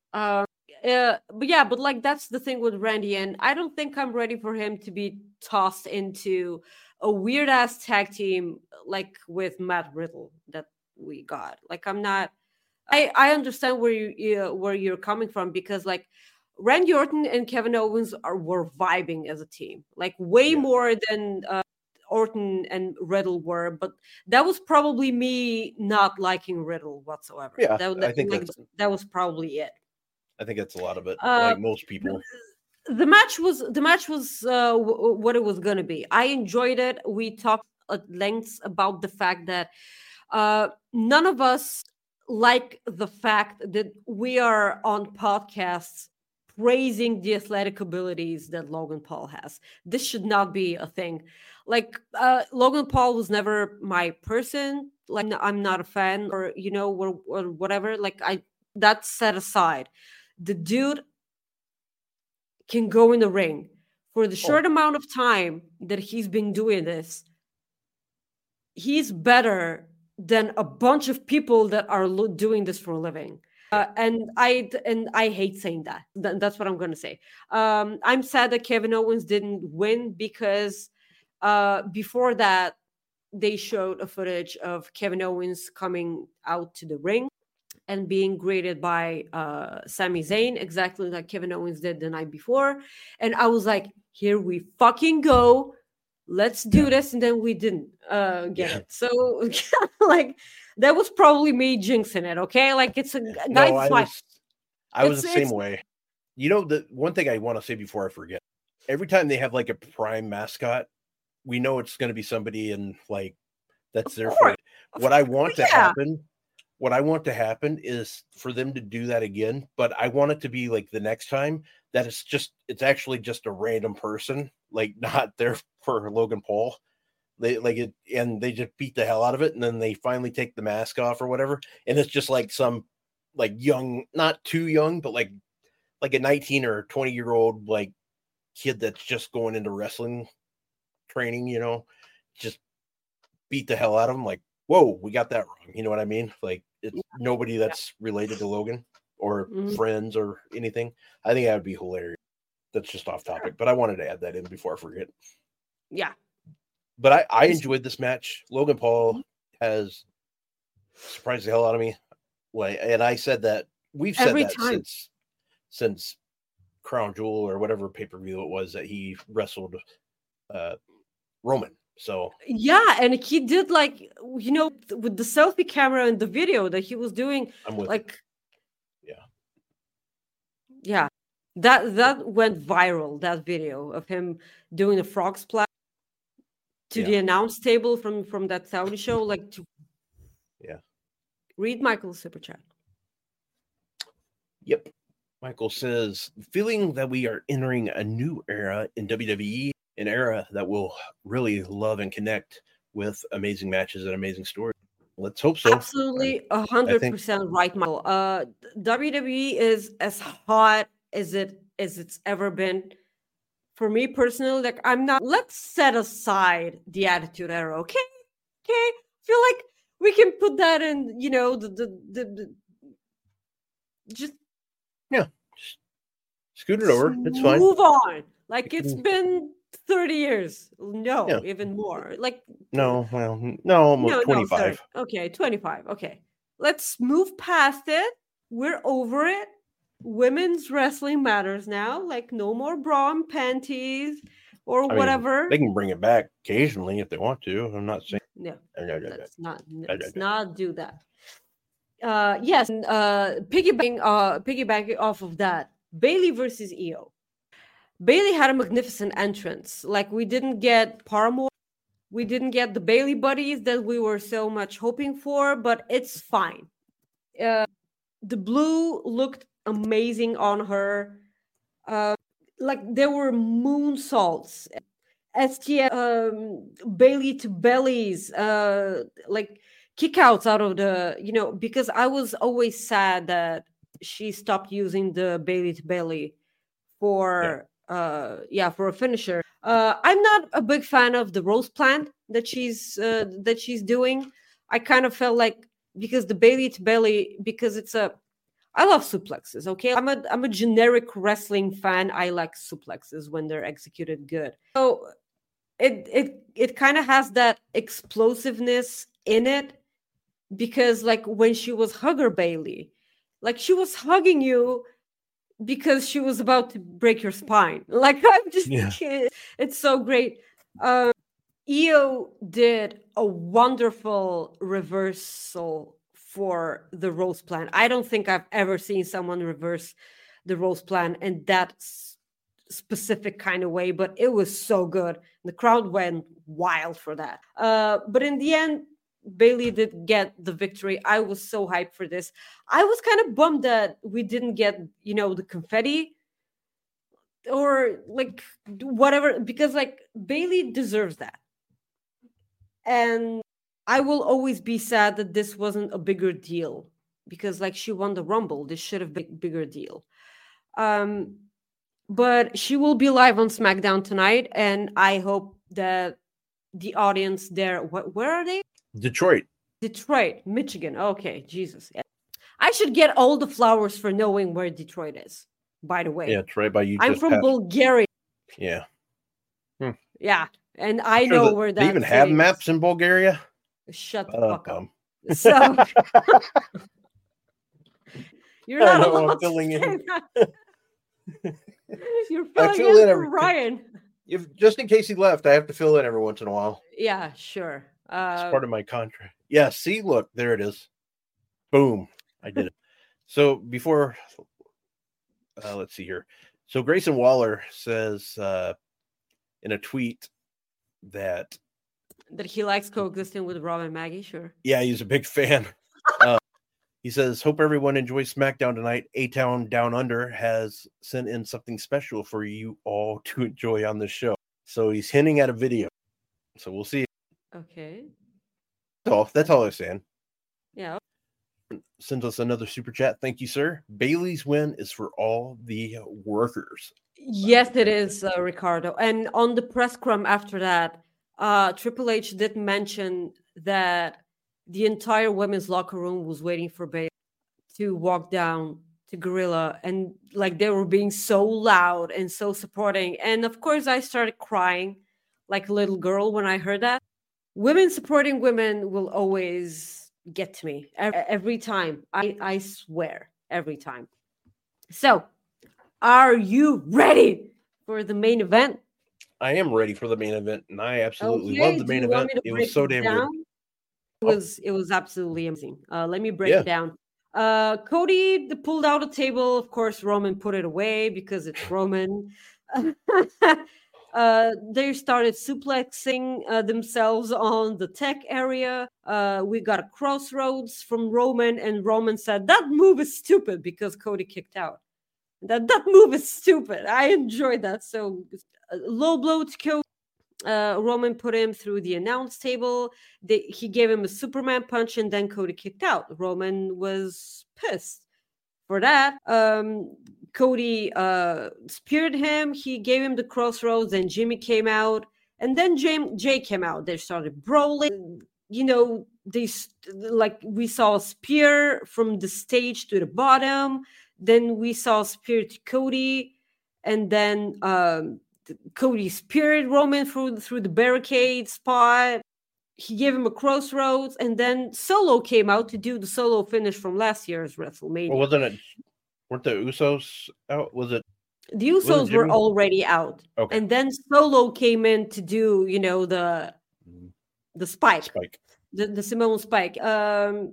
Speaker 4: But like that's the thing with Randy, and I don't think I'm ready for him to be tossed into a weird ass tag team like with Matt Riddle that we got. Like I'm not. I understand where you're coming from because like Randy Orton and Kevin Owens were vibing as a team, like way more than Orton and Riddle were. But that was probably me not liking Riddle whatsoever.
Speaker 3: Yeah,
Speaker 4: I think that was probably it.
Speaker 3: I think that's a lot of it, like most people.
Speaker 4: The match was what it was going to be. I enjoyed it. We talked at length about the fact that none of us like the fact that we are on podcasts praising the athletic abilities that Logan Paul has. This should not be a thing. Like Logan Paul was never my person. Like I'm not a fan or or whatever. Like that's set aside. The dude can go in the ring for the short amount of time that he's been doing this. he's better than a bunch of people that are doing this for a living. And I hate saying that. That's what I'm going to say. I'm sad that Kevin Owens didn't win because before that, they showed a footage of Kevin Owens coming out to the ring and being greeted by Sami Zayn, exactly like Kevin Owens did the night before. And I was like, here we fucking go. Let's do this. And then we didn't get it. So like that was probably me jinxing it. Okay. Like it's a guy.
Speaker 3: I was the same way. You know, the one thing I want to say before I forget, every time they have like a prime mascot, we know it's going to be somebody and like, that's their fault. What I want to happen is for them to do that again, but I want it to be like the next time that it's actually just a random person, like not there for Logan Paul. They like it and they just beat the hell out of it, and then they finally take the mask off or whatever, and it's just like some like young, not too young, but like a 19 or 20-year-old like kid that's just going into wrestling training, you know, just beat the hell out of him. Like, whoa, we got that wrong. You know what I mean? Like it's nobody that's related to Logan or friends or anything. I think that would be hilarious. That's just off topic, but I wanted to add that in before I forget.
Speaker 4: Yeah.
Speaker 3: But I enjoyed this match. Logan Paul has surprised the hell out of me. Like, and I said that we've said
Speaker 4: every
Speaker 3: that
Speaker 4: time
Speaker 3: since Crown Jewel or whatever pay-per-view it was that he wrestled Roman. So
Speaker 4: yeah, and he did like, you know, with the selfie camera and the video that he was doing, like yeah, that went viral. That video of him doing the frog splash to the announce table from that Saudi show, like to read Michael's super chat.
Speaker 3: Yep. Michael says, feeling that we are entering a new era in WWE, an era that will really love and connect with amazing matches and amazing stories. Let's hope so.
Speaker 4: Absolutely 100% right, Michael. WWE is as hot as it's ever been. For me personally, like I'm not. Let's set aside the Attitude Era, okay? Okay, I feel like we can put that in. You know, the just
Speaker 3: scoot it over. It's fine.
Speaker 4: Move on. Like it's been 30 years. No, even more. Like
Speaker 3: no, almost 25.
Speaker 4: Okay, 25. Okay, let's move past it. We're over it. Women's wrestling matters now. Like no more bra and panties or whatever.
Speaker 3: They can bring it back occasionally if they want to. I'm not saying
Speaker 4: let's not do that. Yes, piggybacking off of that, Bayley versus Io. Bayley had a magnificent entrance. Like we didn't get Paramore, we didn't get the Bayley buddies that we were so much hoping for, but it's fine. The blue looked amazing on her. Like there were moonsaults, Bayley to bellies, like kickouts out of the, you know, because I was always sad that she stopped using the Bayley to belly for for a finisher. I'm not a big fan of the Rose Plant that she's doing. I kind of felt like because the Bayley to belly, because I love suplexes. Okay, I'm a generic wrestling fan. I like suplexes when they're executed good. So it kind of has that explosiveness in it, because like when she was Hugger Bayley, like she was hugging you because she was about to break your spine. Like I'm just, it's so great. Io did a wonderful reversal for the Rose Plan. I don't think I've ever seen someone reverse the Rose Plan in that specific kind of way, but it was so good. The crowd went wild for that. But in the end, Bayley did get the victory. I was so hyped for this. I was kind of bummed that we didn't get, you know, the confetti or like whatever, because like Bayley deserves that. And I will always be sad that this wasn't a bigger deal, because like she won the Rumble. This should have been a bigger deal. But she will be live on SmackDown tonight, and I hope that the audience there. Where are they?
Speaker 3: Detroit.
Speaker 4: Detroit, Michigan. Okay, Jesus. I should get all the flowers for knowing where Detroit is, by the way.
Speaker 3: Yeah, it's right by you.
Speaker 4: I'm from Bulgaria.
Speaker 3: Yeah.
Speaker 4: Yeah, and I know where that
Speaker 3: they even have maps in Bulgaria.
Speaker 4: Shut the fuck up. So you're not allowed to say that. You're filling in for Ryan.
Speaker 3: Just in case he left, I have to fill in every once in a while.
Speaker 4: Yeah, sure.
Speaker 3: It's part of my contract. Yeah, see, look, there it is. Boom. I did it. So before, let's see here. So Grayson Waller says in a tweet that
Speaker 4: he likes coexisting with Rob and Maggie. Sure.
Speaker 3: Yeah, he's a big fan. He says, hope everyone enjoys SmackDown tonight. A-Town Down Under has sent in something special for you all to enjoy on the show. So he's hinting at a video. So we'll see.
Speaker 4: Okay.
Speaker 3: That's all I was saying.
Speaker 4: Yeah.
Speaker 3: Sends us another super chat. Thank you, sir. Bailey's win is for all the workers.
Speaker 4: Yes, it is, Ricardo. And on the press scrum after that, Triple H did mention that the entire women's locker room was waiting for Bayley to walk down to Gorilla, and like they were being so loud and so supporting. And of course, I started crying like a little girl when I heard that. Women supporting women will always get to me every time. I swear, every time. So, are you ready for the main event?
Speaker 3: I am ready for the main event, and I absolutely love the main event. It was so damn good.
Speaker 4: It was absolutely amazing. Let me break it down. Cody pulled out a table. Of course, Roman put it away because it's Roman. They started suplexing themselves on the tech area. We got a crossroads from Roman, and Roman said, that move is stupid because Cody kicked out. That move is stupid. I enjoyed that. So low blow to Cody. Roman put him through the announce table. He gave him a Superman punch, and then Cody kicked out. Roman was pissed for that. Cody speared him. He gave him the crossroads, and Jimmy came out. And then Jay came out. They started brawling. You know, we saw a spear from the stage to the bottom. Then we saw a spear to Cody. And then Cody speared Roman through the barricade spot. He gave him a crossroads, and then Solo came out to do the Solo finish from last year's WrestleMania.
Speaker 3: Well, weren't the Usos out? Was it?
Speaker 4: The Usos were already out. Okay. And then Solo came in to do, the spike. The Samoan spike. But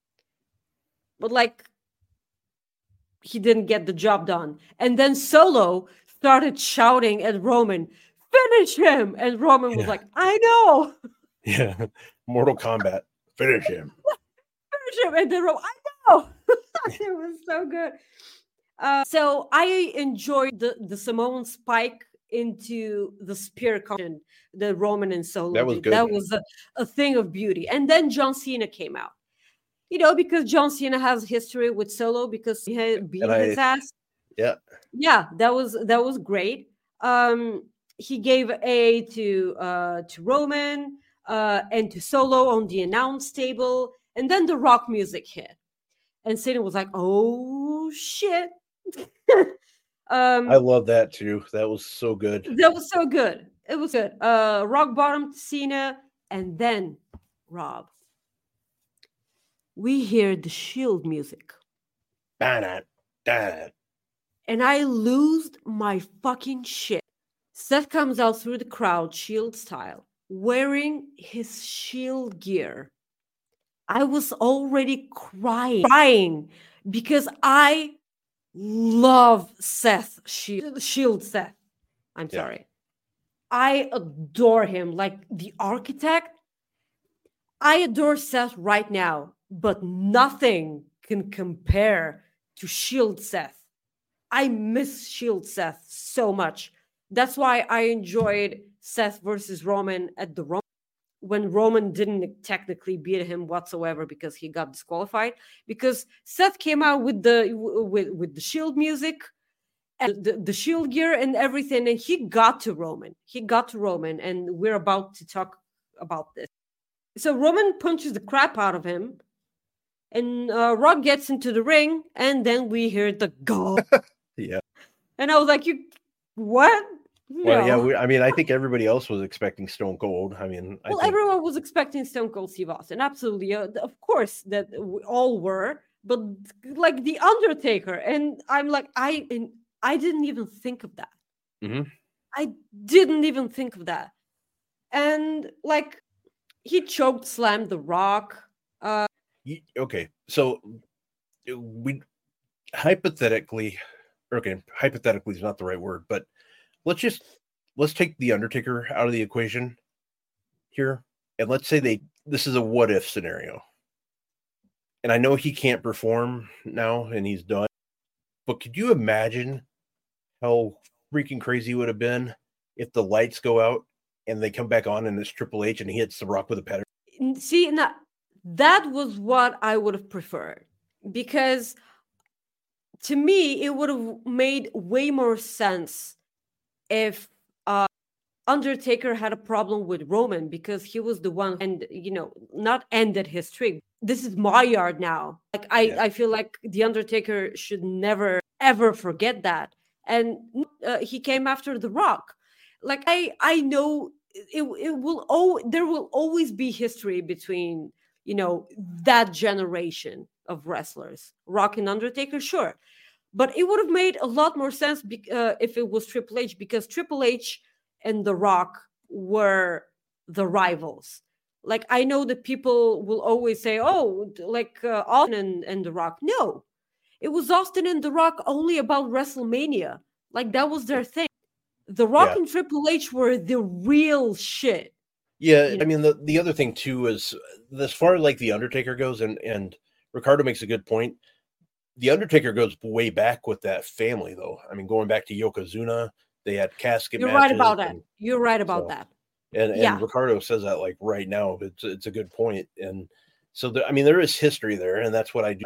Speaker 4: he didn't get the job done. And then Solo started shouting at Roman, finish him! And Roman was like, I know!
Speaker 3: Yeah, Mortal Kombat, finish him.
Speaker 4: Finish him! And then Roman, I know! It was so good. So I enjoyed the Samoan spike into the spear combination that Roman and Solo
Speaker 3: that was
Speaker 4: did.
Speaker 3: Good.
Speaker 4: That was a thing of beauty. And then John Cena came out. Because John Cena has history with Solo because he had beat his ass. Yeah, that was great. He gave A to Roman and to Solo on the announce table, and then the rock music hit, and Cena was like, "Oh shit!"
Speaker 3: I love that too. That was so good.
Speaker 4: That was so good. It was good. Rock bottom to Cena, and then Rob. We hear the Shield music. And I lost my fucking shit. Seth comes out through the crowd, Shield style, wearing his Shield gear. I was already crying because I love Seth, Shield Seth. I'm sorry. I adore him like the architect. I adore Seth right now, but nothing can compare to Shield Seth. I miss Shield Seth so much. That's why I enjoyed Seth versus Roman at the Rumble when Roman didn't technically beat him whatsoever because he got disqualified. Because Seth came out with the Shield music and the Shield gear and everything, and he got to Roman. And we're about to talk about this. So Roman punches the crap out of him, and Rock gets into the ring, and then we hear the go.
Speaker 3: Yeah.
Speaker 4: And I was like, "You what?"
Speaker 3: Well,
Speaker 4: No.
Speaker 3: yeah. I think everybody else was expecting Stone Cold. I mean, I
Speaker 4: Well,
Speaker 3: think
Speaker 4: everyone was expecting Stone Cold Steve Austin, absolutely, of course, that we all were. But like the Undertaker, and I'm like, I didn't even think of that.
Speaker 3: Mhm.
Speaker 4: I didn't even think of that. And like, he choked slammed the Rock.
Speaker 3: Okay, so we hypothetically is not the right word, but let's take the Undertaker out of the equation here, and let's say this is a what if scenario. And I know he can't perform now and he's done, but could you imagine how freaking crazy it would have been if the lights go out and they come back on and it's Triple H and he hits the Rock with a pedigree?
Speaker 4: See, now that was what I would have preferred, because to me it would have made way more sense if Undertaker had a problem with Roman, because he was the one, and not ended his streak. This is my yard now. Like I feel like the Undertaker should never ever forget that. And he came after the Rock. Like I know it will there will always be history between that generation of wrestlers, Rock and Undertaker, sure, but it would have made a lot more sense if it was Triple H, because Triple H and The Rock were the rivals. Like, I know that people will always say, oh, like Austin and The Rock. No, it was Austin and The Rock only about WrestleMania. Like, that was their thing. The Rock and Triple H were the real shit.
Speaker 3: Yeah, I mean, the other thing too is, as far as like the Undertaker goes, and Ricardo makes a good point. The Undertaker goes way back with that family, though. I mean, going back to Yokozuna, they had casket
Speaker 4: You're
Speaker 3: matches.
Speaker 4: right about that. You're right about that.
Speaker 3: And Ricardo says that like right now. It's a good point. And so I mean, there is history there, and that's what I do.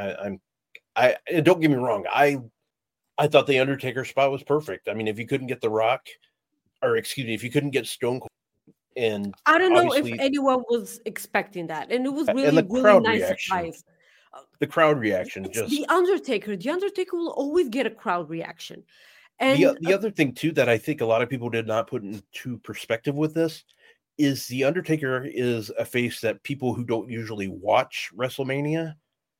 Speaker 3: I don't get me wrong. I thought the Undertaker spot was perfect. I mean, if you couldn't get The Rock, or excuse me, if you couldn't get Stone Cold, and
Speaker 4: I don't know if anyone was expecting that, and it was really, really nice surprise.
Speaker 3: The crowd reaction,
Speaker 4: it's the Undertaker. The Undertaker will always get a crowd reaction.
Speaker 3: And the other thing too that I think a lot of people did not put into perspective with this is the Undertaker is a face that people who don't usually watch WrestleMania,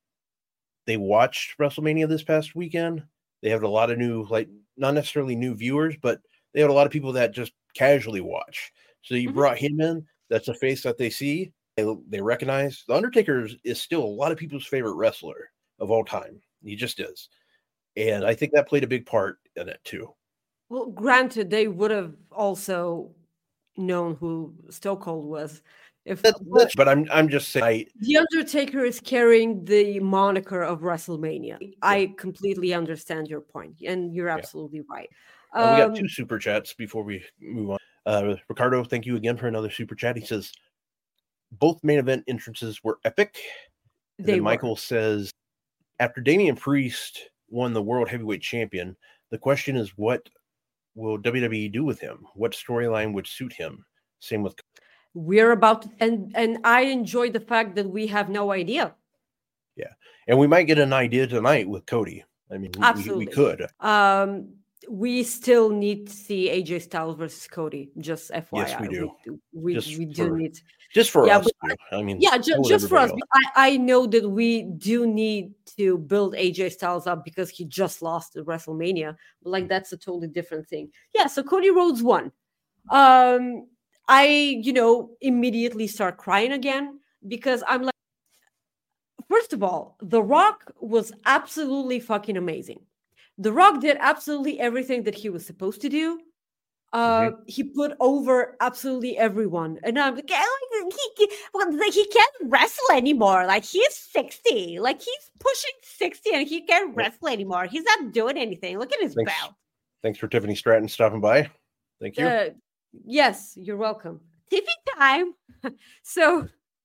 Speaker 3: they watched WrestleMania this past weekend. They have a lot of new, like, not necessarily new viewers, but they have a lot of people that just casually watch. So you brought him in. That's a face that they see. They recognize. The Undertaker is still a lot of people's favorite wrestler of all time. He just is. And I think that played a big part in it too.
Speaker 4: Well, granted, they would have also known who Stone Cold was.
Speaker 3: But I'm just saying,
Speaker 4: the Undertaker is carrying the moniker of WrestleMania. Yeah. I completely understand your point, and you're absolutely right.
Speaker 3: We got 2 super chats before we move on. Ricardo, thank you again for another super chat. He says both main event entrances were epic. Michael says, after Damian Priest won the World Heavyweight Champion, the question is, what will WWE do with him? What storyline would suit him? Same with.
Speaker 4: We're about to, and I enjoy the fact that we have no idea.
Speaker 3: Yeah, and we might get an idea tonight with Cody. I mean, we could.
Speaker 4: We still need to see AJ Styles versus Cody. Just FYI,
Speaker 3: yes, we do.
Speaker 4: We do need
Speaker 3: just for us. I mean,
Speaker 4: just for us. I know that we do need to build AJ Styles up because he just lost at WrestleMania. But like, that's a totally different thing. Yeah. So Cody Rhodes won. I immediately start crying again because I'm like, first of all, The Rock was absolutely fucking amazing. The Rock did absolutely everything that he was supposed to do. He put over absolutely everyone. And I'm like, he can't wrestle anymore. Like, he's 60. Like, he's pushing 60 and he can't wrestle anymore. He's not doing anything. Look at his belt.
Speaker 3: Thanks for Tiffany Stratton stopping by. Thank you.
Speaker 4: Yes, you're welcome. Tiffany time. So,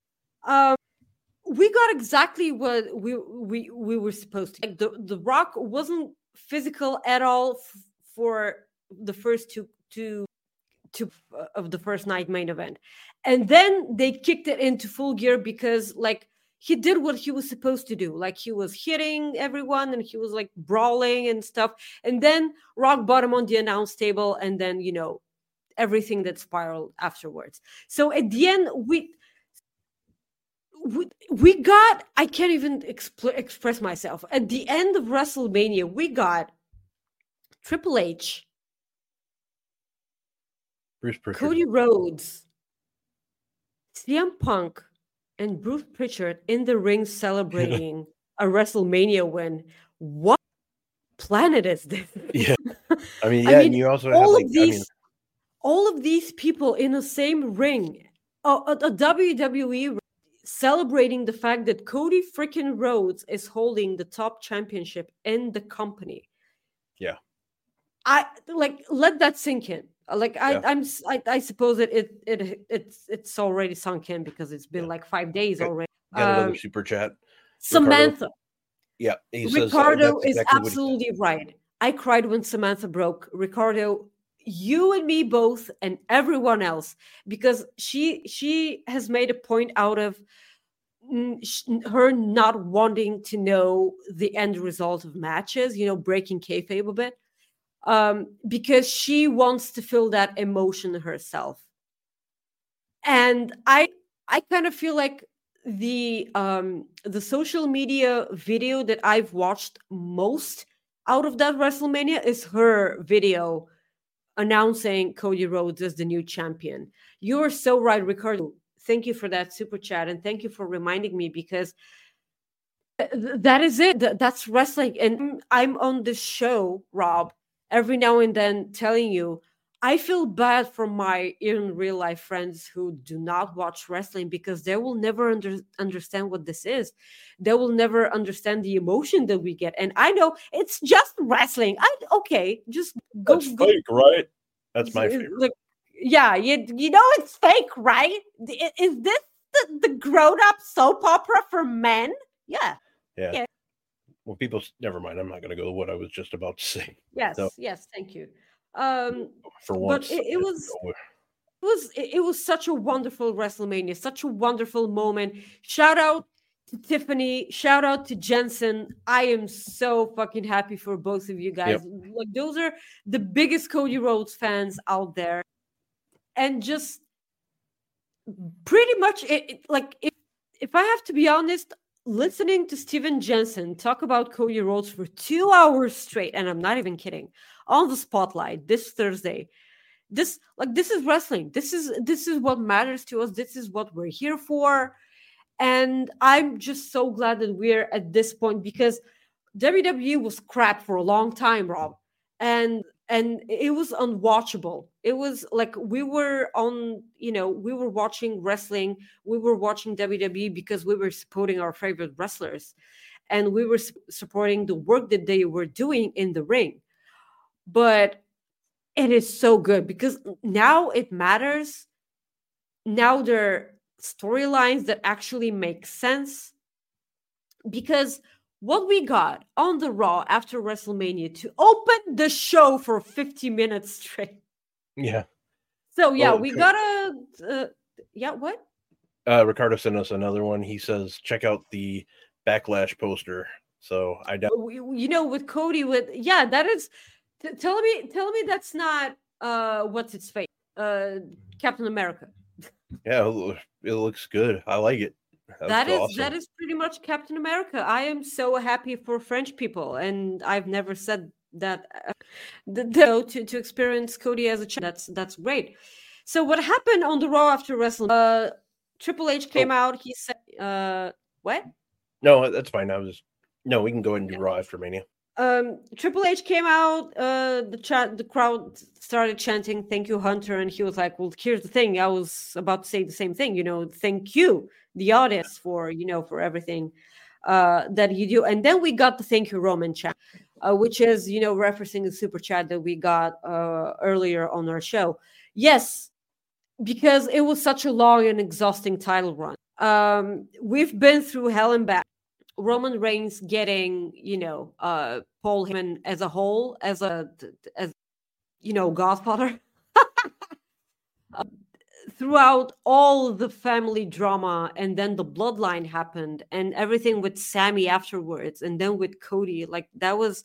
Speaker 4: we got exactly what we were supposed to. Like, the Rock wasn't physical at all for the first two of the first night main event. And then they kicked it into full gear because like he did what he was supposed to do. Like he was hitting everyone and he was like brawling and stuff. And then rock bottom on the announce table, and then, you know, everything that spiraled afterwards. So at the end, we got, I can't even express myself. At the end of WrestleMania, we got Triple H,
Speaker 3: Bruce Pritchard,
Speaker 4: Cody Rhodes, CM Punk, and Bruce Pritchard in the ring celebrating a WrestleMania win. What planet is this?
Speaker 3: Yeah. I mean, yeah, and you also have like,
Speaker 4: all of these people in the same ring, a WWE celebrating the fact that Cody freaking Rhodes is holding the top championship in the company.
Speaker 3: Yeah.
Speaker 4: I like, let that sink in. Like I suppose it's already sunk in because it's been like 5 days already.
Speaker 3: Got another super chat.
Speaker 4: Samantha.
Speaker 3: Ricardo. Yeah.
Speaker 4: Ricardo is absolutely right. I cried when Samantha broke. Ricardo, you and me both, and everyone else, because she has made a point out of her not wanting to know the end result of matches, you know, breaking kayfabe a bit, because she wants to feel that emotion herself. And I kind of feel like the social media video that I've watched most out of that WrestleMania is her video announcing Cody Rhodes as the new champion. You're so right, Ricardo. Thank you for that super chat, and thank you for reminding me, because that is it. That's wrestling. And I'm on this show, Rob, every now and then telling you, I feel bad for my in real life friends who do not watch wrestling, because they will never understand what this is. They will never understand the emotion that we get. And I know it's just wrestling. Just go.
Speaker 3: That's fake, right? That's my favorite.
Speaker 4: Like, yeah, you know it's fake, right? Is this the grown-up soap opera for men? Yeah.
Speaker 3: Well, people, never mind. I'm not going to go to what I was just about to say.
Speaker 4: Yes, thank you.
Speaker 3: For once,
Speaker 4: but it was such a wonderful WrestleMania, such a wonderful moment. Shout out to Tiffany, shout out to Jensen. I am so fucking happy for both of you guys. Yep. Like, those are the biggest Cody Rhodes fans out there, and just pretty much if I have to be honest, listening to Steven Jensen talk about Cody Rhodes for 2 hours straight, and I'm not even kidding, on the Spotlight this Thursday. This is wrestling. This is what matters to us. This is what we're here for. And I'm just so glad that we're at this point, because WWE was crap for a long time, Rob. And it was unwatchable. It was like we were watching wrestling. We were watching WWE because we were supporting our favorite wrestlers, and we were supporting the work that they were doing in the ring. But it is so good because now it matters. Now there are storylines that actually make sense, because what we got on the Raw after WrestleMania to open the show for 50 minutes straight.
Speaker 3: Yeah.
Speaker 4: So yeah, we gotta. What?
Speaker 3: Ricardo sent us another one. He says, check out the Backlash poster. So I don't.
Speaker 4: With Cody, that is. Tell me that's not what's its face? Captain America.
Speaker 3: Yeah, it looks good. I like it.
Speaker 4: That is pretty much Captain America. I am so happy for French people, and I've never said that. To experience Cody as a champ, that's great. So what happened on the Raw after WrestleMania? Triple H came out. He said, "What?"
Speaker 3: No, that's fine. We can go ahead and do Raw after Mania.
Speaker 4: Triple H came out, the crowd started chanting, "Thank you, Hunter," and he was like, "Well, here's the thing. I was about to say the same thing, thank you, the audience, for everything that you do." And then we got the "Thank you, Roman" chant, which is, referencing the super chat that we got earlier on our show. Yes, because it was such a long and exhausting title run. We've been through hell and back. Roman Reigns getting, Paul Heyman as a whole, as Godfather. throughout all the family drama, and then the bloodline happened, and everything with Sammy afterwards, and then with Cody, like that was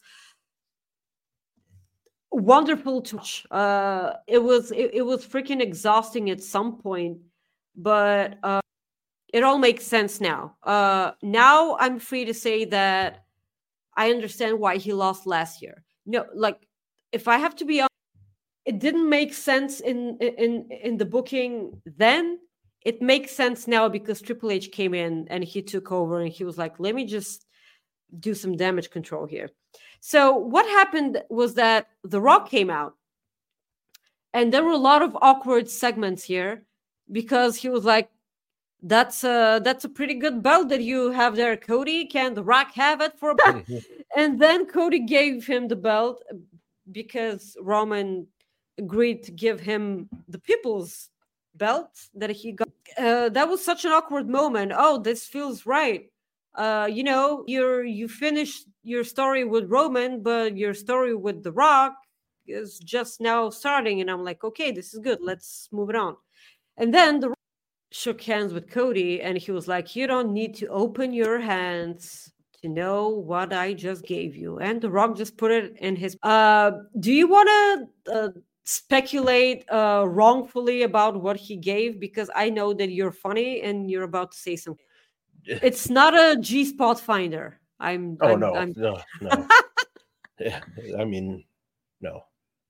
Speaker 4: wonderful to watch. It was freaking exhausting at some point, but it all makes sense now. Now I'm free to say that I understand why he lost last year. No, like if I have to be honest, it didn't make sense in the booking then. It makes sense now because Triple H came in and he took over, and he was like, "Let me just do some damage control here." So what happened was that The Rock came out, and there were a lot of awkward segments here because he was like, that's a pretty good belt that you have there, Cody. Can The Rock have it for a belt? And then Cody gave him the belt because Roman agreed to give him the people's belt that he got. That was such an awkward moment. Oh, this feels right. You finished your story with Roman, but your story with The Rock is just now starting. And I'm like, okay, this is good. Let's move it on. And then The Rock shook hands with Cody, and he was like, you don't need to open your hands to know what I just gave you. And The Rock just put it in his... do you want to speculate wrongfully about what he gave? Because I know that you're funny and you're about to say something. It's not a G-spot finder.
Speaker 3: No. Yeah, I mean, no.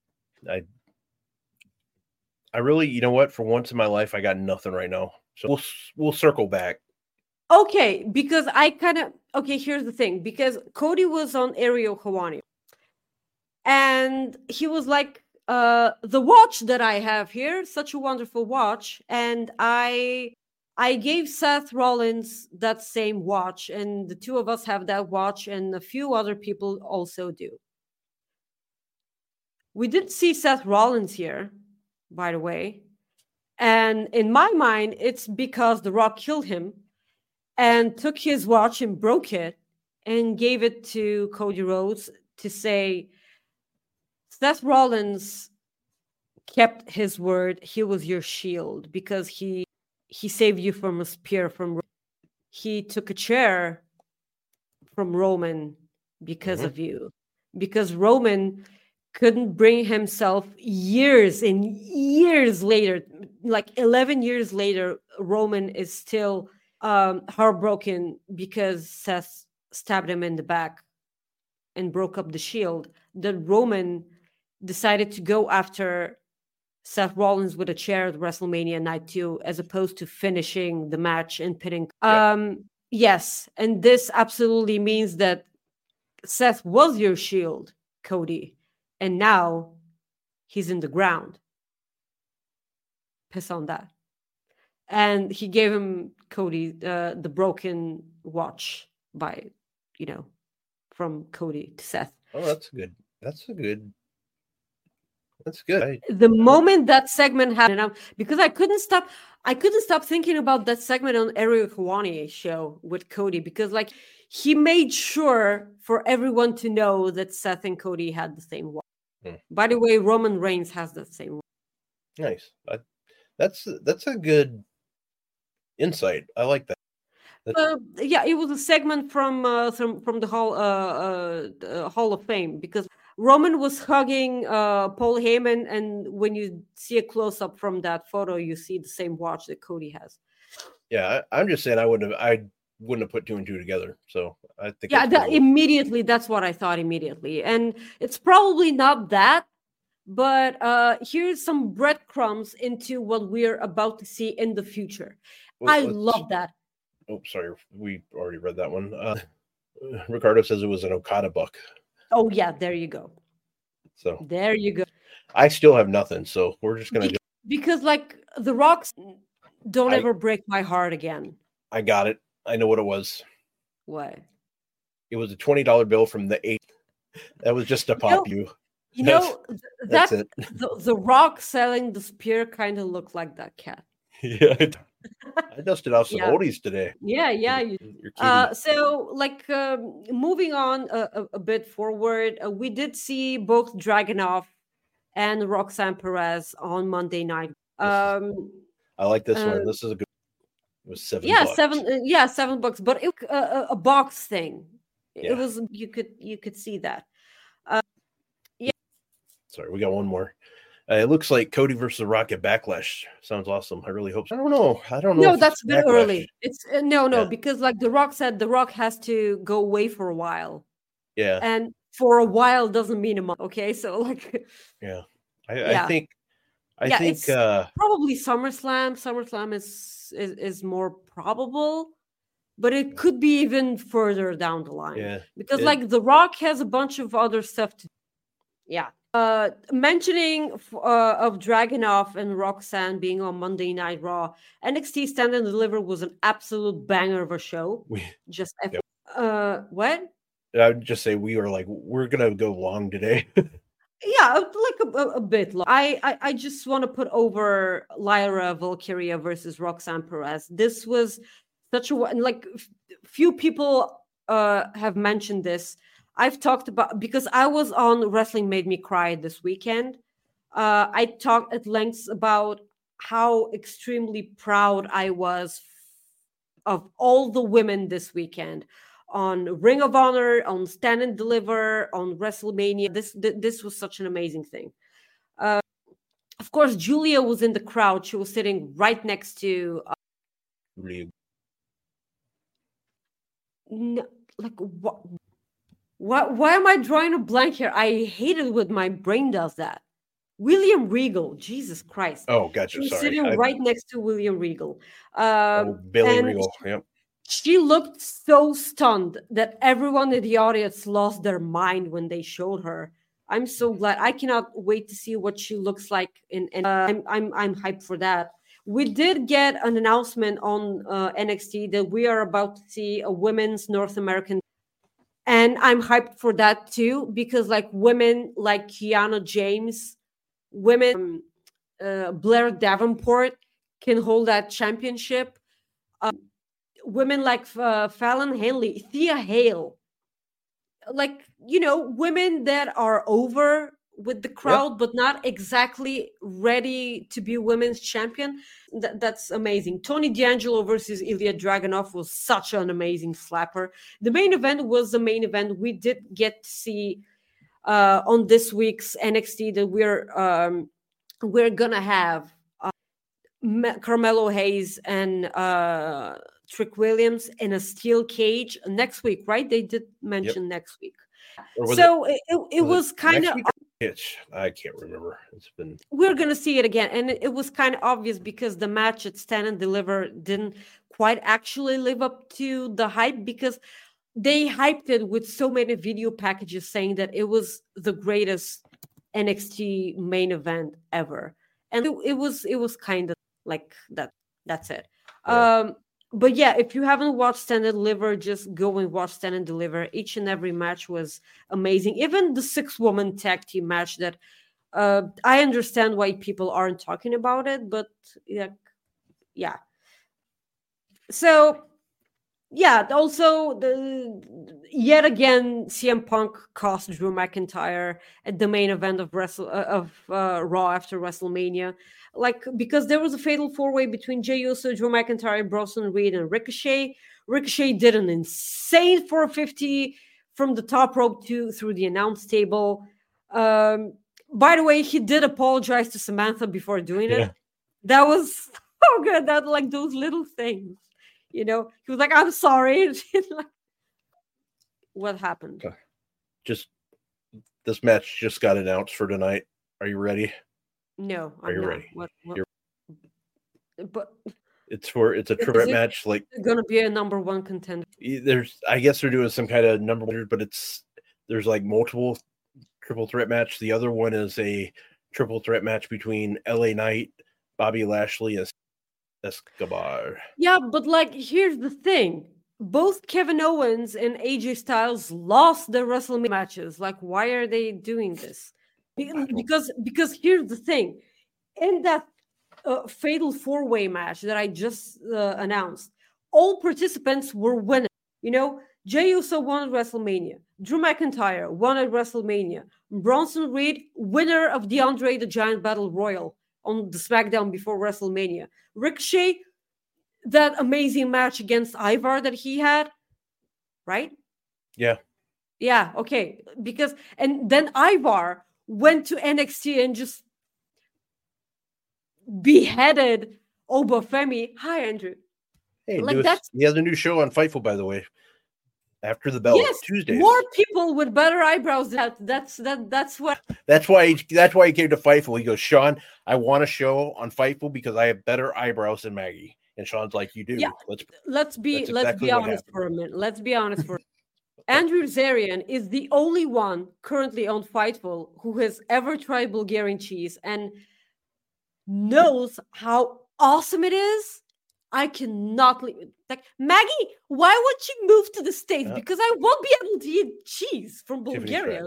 Speaker 3: I really, you know what? For once in my life, I got nothing right now. So we'll circle back.
Speaker 4: Okay, because here's the thing. Because Cody was on Ariel Helwani, and he was like, the watch that I have here, such a wonderful watch, and I gave Seth Rollins that same watch, and the two of us have that watch, and a few other people also do. We didn't see Seth Rollins here, by the way. And in my mind, it's because The Rock killed him and took his watch and broke it and gave it to Cody Rhodes to say, Seth Rollins kept his word. He was your shield because he saved you from a spear from Roman. He took a chair from Roman because of you. Because Roman couldn't bring himself years and years later, like 11 years later, Roman is still heartbroken because Seth stabbed him in the back and broke up the shield. That Roman decided to go after Seth Rollins with a chair at WrestleMania Night 2, as opposed to finishing the match and pinning. Yes, and this absolutely means that Seth was your shield, Cody, and now he's in the ground. Piss on that. And he gave him, Cody, the broken watch from Cody to Seth.
Speaker 3: Oh, that's good. That's good.
Speaker 4: The moment that segment happened, because I couldn't stop thinking about that segment on Ariel Helwani's show with Cody, because like he made sure for everyone to know that Seth and Cody had the same watch. By the way, Roman Reigns has the same watch.
Speaker 3: Nice. That's a good insight. I like that.
Speaker 4: It was a segment from the Hall of Fame, because Roman was hugging Paul Heyman, and when you see a close up from that photo, you see the same watch that Cody has.
Speaker 3: Yeah, I'm just saying I wouldn't have put two and two together. So I think
Speaker 4: immediately that's what I thought immediately, and it's probably not that, but here's some breadcrumbs into what we're about to see in the future. I love that.
Speaker 3: Oh, sorry, we already read that one. Ricardo says it was an Okada buck.
Speaker 4: Oh yeah, there you go.
Speaker 3: So
Speaker 4: there you go.
Speaker 3: I still have nothing, so we're just gonna
Speaker 4: because like the Rocks don't ever break my heart again.
Speaker 3: I got it. I know what it was.
Speaker 4: What?
Speaker 3: It was a $20 bill from the 8th. That was just to pop you.
Speaker 4: You know,
Speaker 3: that's it.
Speaker 4: The Rock selling the spear kind of looked like that cat.
Speaker 3: Yeah, I dusted off some oldies today.
Speaker 4: Yeah. So, like, moving on a bit forward, we did see both Dragunov and Roxanne Perez on Monday night.
Speaker 3: I I like this one. This is a good. It was $7.
Speaker 4: Yeah, $7. But it a box thing.
Speaker 3: Yeah.
Speaker 4: It was you could see that.
Speaker 3: Sorry, we got one more. It looks like Cody versus The Rock at Backlash. Sounds awesome. I really hope so. I don't know.
Speaker 4: No, that's a bit
Speaker 3: Backlash.
Speaker 4: early. It's no,
Speaker 3: Yeah.
Speaker 4: because like The Rock said, The Rock has to go away for a while.
Speaker 3: Yeah.
Speaker 4: And for a while doesn't mean a month. Okay, so like.
Speaker 3: Yeah.
Speaker 4: Yeah.
Speaker 3: I think.
Speaker 4: It's probably SummerSlam. SummerSlam is more probable, but it could be even further down the line.
Speaker 3: Yeah.
Speaker 4: Because like The Rock has a bunch of other stuff to. Yeah. Mentioning of Dragunov and Roxanne being on Monday Night Raw, NXT Stand and Deliver was an absolute banger of a show. What?
Speaker 3: I would just say we're gonna go long today.
Speaker 4: Yeah, like a bit long. I just want to put over Lyra Valkyria versus Roxanne Perez. This was such a few people have mentioned this. I've talked about, because I was on Wrestling Made Me Cry this weekend. I talked at length about how extremely proud I was of all the women this weekend on Ring of Honor, on Stand and Deliver, on WrestleMania. This was such an amazing thing. Of course, Julia was in the crowd. She was sitting right next to. What? Why am I drawing a blank here? I hate it when my brain does that. William Regal, Jesus Christ.
Speaker 3: Oh, gotcha.
Speaker 4: She was
Speaker 3: Sorry.
Speaker 4: sitting right next to William Regal.
Speaker 3: Billy Regal. Yep.
Speaker 4: She looked so stunned that everyone in the audience lost their mind when they showed her. I'm so glad. I cannot wait to see what she looks like. I'm hyped for that. We did get an announcement on NXT that we are about to see a women's North American. And I'm hyped for that too, because like women like Kiana James, women Blair Davenport can hold that championship. Women like Fallon Henley, Thea Hale, like, women that are over with the crowd, but not exactly ready to be women's champion. That's amazing. Tony D'Angelo versus Ilya Dragunov was such an amazing slapper. The main event was the main event. We did get to see on this week's NXT that we're gonna have Carmelo Hayes and Trick Williams in a steel cage next week, right? They did mention next week. So it was kind of.
Speaker 3: I can't remember.
Speaker 4: We're gonna see it again, and it was kind of obvious because the match at Stand and Deliver didn't quite actually live up to the hype, because they hyped it with so many video packages saying that it was the greatest NXT main event ever, and it was kind of like that. That's it. Yeah. But yeah, if you haven't watched Stand and Deliver, just go and watch Stand and Deliver. Each and every match was amazing. Even the 6-woman tag team match that I understand why people aren't talking about it, but yeah. So yeah, also yet again, CM Punk cost Drew McIntyre at the main event of Raw after WrestleMania. Because there was a fatal 4-way between Jey Uso, Drew McIntyre, Bronson Reed, and Ricochet. Ricochet did an insane 450 from the top rope through the announce table. By the way, he did apologize to Samantha before doing it. That was so good. That those little things, he was like, "I'm sorry." What happened?
Speaker 3: This match just got announced for tonight. Are you ready?
Speaker 4: No,
Speaker 3: are you ready?
Speaker 4: But
Speaker 3: it's a triple match. Like,
Speaker 4: going to be a number one contender.
Speaker 3: I guess they're doing some kind of number one, but there's like multiple triple threat match. The other one is a triple threat match between LA Knight, Bobby Lashley, and Escobar.
Speaker 4: Yeah, but here's the thing. Both Kevin Owens and AJ Styles lost their WrestleMania matches. Why are they doing this? Because here's the thing. In that fatal 4-way match that I just announced, all participants were winners. Jey Uso won at WrestleMania. Drew McIntyre won at WrestleMania. Bronson Reed, winner of the Andre the Giant Battle Royal. on the SmackDown before WrestleMania. Ricochet, that amazing match against Ivar that he had, right?
Speaker 3: Yeah.
Speaker 4: Yeah, okay. And then Ivar went to NXT and just beheaded Obafemi. Hi, Andrew.
Speaker 3: Hey,
Speaker 4: Like
Speaker 3: he has a new show on Fightful, by the way. After the bell,
Speaker 4: yes,
Speaker 3: Tuesdays.
Speaker 4: more people with better eyebrows. That's what.
Speaker 3: That's why he came to Fightful. He goes, Sean, I want a show on Fightful because I have better eyebrows than Maggie. And Sean's like, you do.
Speaker 4: Yeah. Let's be honest for a minute. Let's be honest for. Andrew Zarian is the only one currently on Fightful who has ever tried Bulgarian cheese and knows how awesome it is. I cannot leave. Like, Maggie, why woon't you move to the States? Because I won't be able to eat cheese from Bulgaria.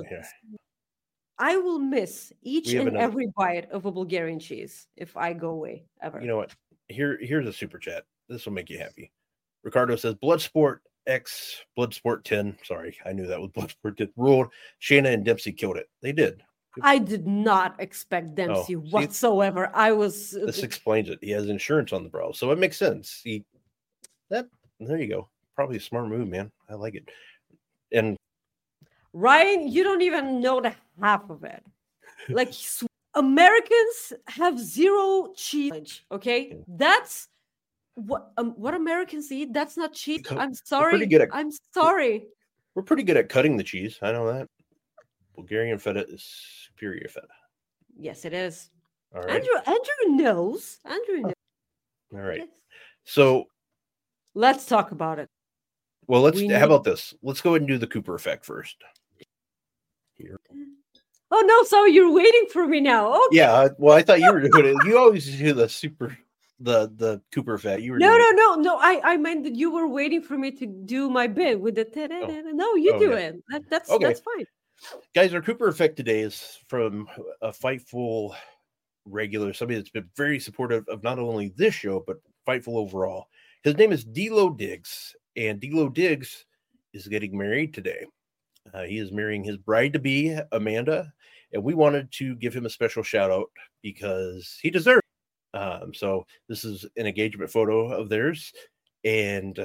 Speaker 4: I will miss each and every bite of a Bulgarian cheese if I go away ever.
Speaker 3: You know what? Here's a super chat. This will make you happy. Ricardo says, Bloodsport X, Bloodsport 10. Sorry, I knew that was Bloodsport 10. Ruled. Shayna and Dempsey killed it. They did.
Speaker 4: I did not expect Dempsey whatsoever.
Speaker 3: This explains it. He has insurance on the bro, so it makes sense. There you go. Probably a smart move, man. I like it. And
Speaker 4: Ryan, you don't even know the half of it. Like, Americans have zero cheese. Okay, that's what Americans eat. That's not cheese. I'm sorry. I'm sorry.
Speaker 3: We're pretty good at cutting the cheese. I know that. Bulgarian feta is superior feta.
Speaker 4: Yes, it is.
Speaker 3: All right.
Speaker 4: Andrew knows. All
Speaker 3: right. Yes. So
Speaker 4: let's talk about it.
Speaker 3: Well, how about this? Let's go ahead and do the Cooper effect first. Here.
Speaker 4: Oh no, so you're waiting for me now. Okay.
Speaker 3: Yeah, well, I thought you were doing it. You always do the Cooper effect. You were
Speaker 4: No. I meant that you were waiting for me to do my bit with the No, you do it. That's fine.
Speaker 3: Guys, our Cooper effect today is from a Fightful regular, somebody that's been very supportive of not only this show, but Fightful overall. His name is D-Lo Diggs, and D-Lo Diggs is getting married today. He is marrying his bride-to-be, Amanda, and we wanted to give him a special shout-out because he deserves it. So this is an engagement photo of theirs, and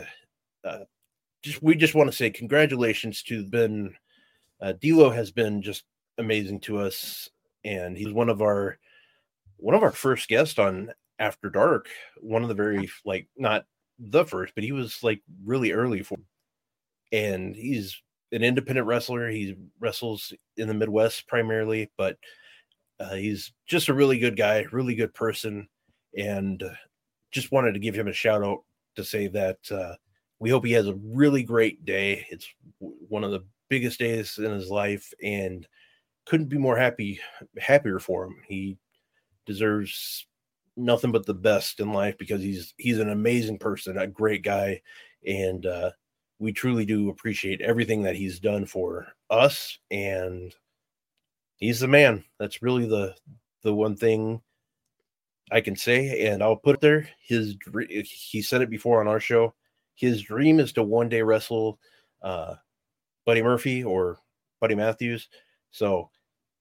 Speaker 3: we just want to say congratulations to Ben. D-Lo has been just amazing to us, and he's one of our first guests on After Dark. One of the very, not the first, but he was really early for. And he's an independent wrestler. He wrestles in the Midwest primarily, but he's just a really good guy, really good person, and just wanted to give him a shout out to say that we hope he has a really great day. It's one of the biggest days in his life, and couldn't be more happier for him. He deserves nothing but the best in life because he's an amazing person, a great guy, and we truly do appreciate everything that he's done for us, and he's the man. That's really the one thing I can say, and I'll put it there. He said it before on our show. His dream is to one day wrestle Buddy Murphy or Buddy Matthews. So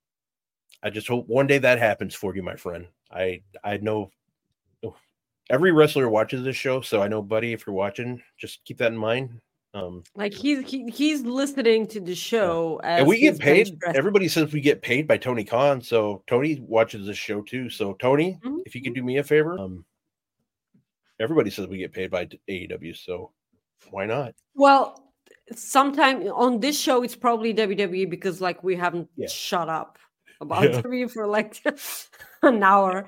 Speaker 3: I just hope one day that happens for you, my friend. I know every wrestler watches this show, so I know, Buddy, if you're watching, just keep that in mind.
Speaker 4: He's listening to the show,
Speaker 3: and we get paid. Everybody says we get paid by Tony Khan, so Tony watches this show too. So Tony, if you could do me a favor, everybody says we get paid by AEW, so why not?
Speaker 4: Well, sometime on this show, it's probably WWE because we haven't shut up about WWE for an hour.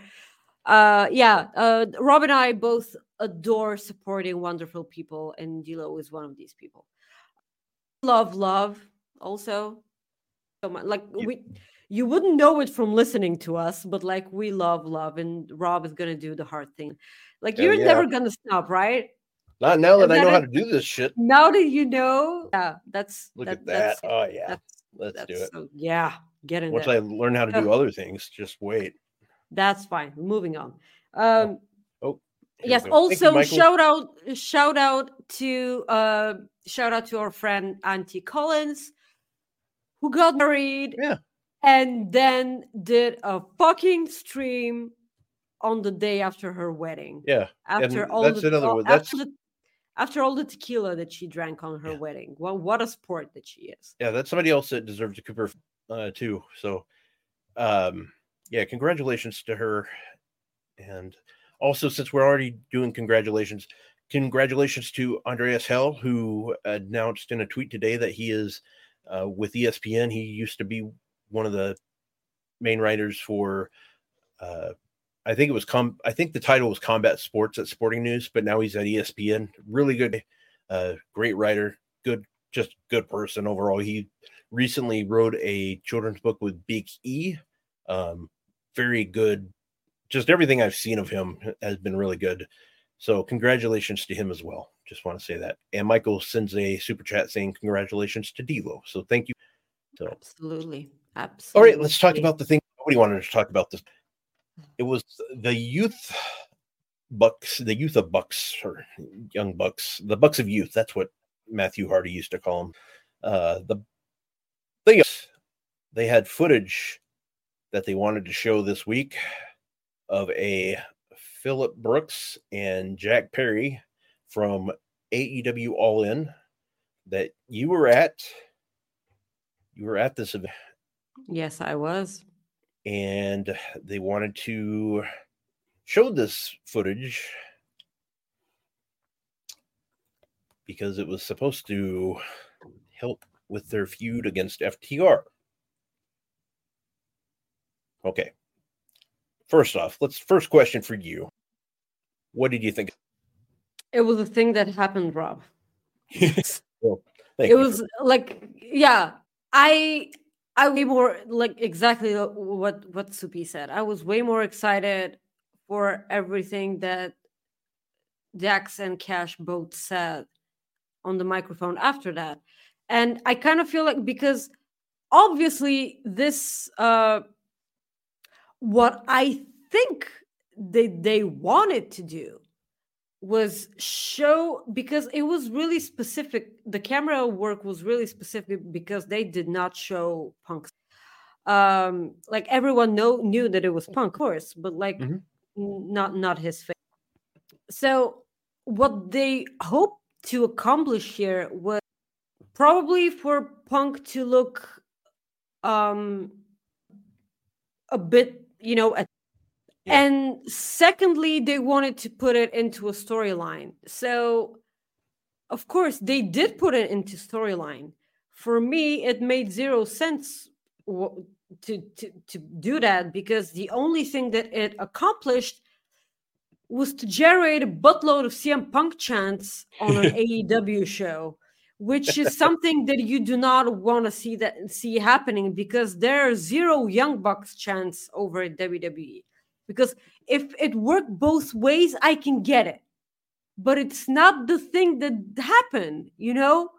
Speaker 4: Rob and I both adore supporting wonderful people, and D-Lo is one of these people. Love also so much. You wouldn't know it from listening to us, but we love, and Rob is gonna do the hard thing. You're never gonna stop, right?
Speaker 3: Not now that I know how to do this shit.
Speaker 4: Now that you know, that's
Speaker 3: look at that. Oh yeah, let's do it.
Speaker 4: Get in.
Speaker 3: Once I learn how to do other things, just wait.
Speaker 4: That's fine. Moving on.
Speaker 3: Yes.
Speaker 4: Also, you, shout out to our friend Auntie Collins, who got married, and then did a fucking stream on the day after her wedding.
Speaker 3: Yeah,
Speaker 4: After
Speaker 3: and
Speaker 4: all
Speaker 3: that's
Speaker 4: the
Speaker 3: another one.
Speaker 4: after all the tequila that she drank on her wedding. Well, what a sport that she is.
Speaker 3: Yeah, that's somebody else that deserves a Cooper too. So, yeah, congratulations to her. And also, since we're already doing congratulations to Andreas Hell, who announced in a tweet today that he is with ESPN. He used to be one of the main writers for I think the title was Combat Sports at Sporting News, but now he's at ESPN. Really good, great writer, good person overall. He recently wrote a children's book with Big E. Very good. Just everything I've seen of him has been really good. So congratulations to him as well. Just want to say that. And Michael sends a super chat saying congratulations to D'Lo. So thank you. So
Speaker 4: Absolutely.
Speaker 3: All right, let's talk about the thing nobody wanted to talk about this. It was the youth Bucks, or young Bucks, the Bucks of youth. That's what Matthew Hardy used to call them. The thing is, they had footage that they wanted to show this week of a Phillip Brooks and Jack Perry from AEW All In that you were at. You were at this event.
Speaker 4: Yes, I was.
Speaker 3: And they wanted to show this footage because it was supposed to help with their feud against FTR. Okay. First off, first question for you. What did you think?
Speaker 4: It was a thing that happened, Rob.
Speaker 3: Well,
Speaker 4: it was like, yeah, I way more like exactly what Supi said. I was way more excited for everything that Dax and Cash both said on the microphone after that. And I kind of feel like, because obviously this what I think they wanted to do was show, because it was really specific. The camera work was really specific because they did not show Punk. Like everyone knew that it was Punk, of course, but like not his face. So what they hoped to accomplish here was probably for Punk to look a bit, and secondly, they wanted to put it into a storyline. So, of course, they did put it into storyline. For me, it made zero sense to do that, because the only thing that it accomplished was to generate a buttload of CM Punk chants on an AEW show, which is something that you do not want to see happening, because there are zero Young Bucks chants over at WWE. Because if it worked both ways, I can get it. But it's not the thing that happened, The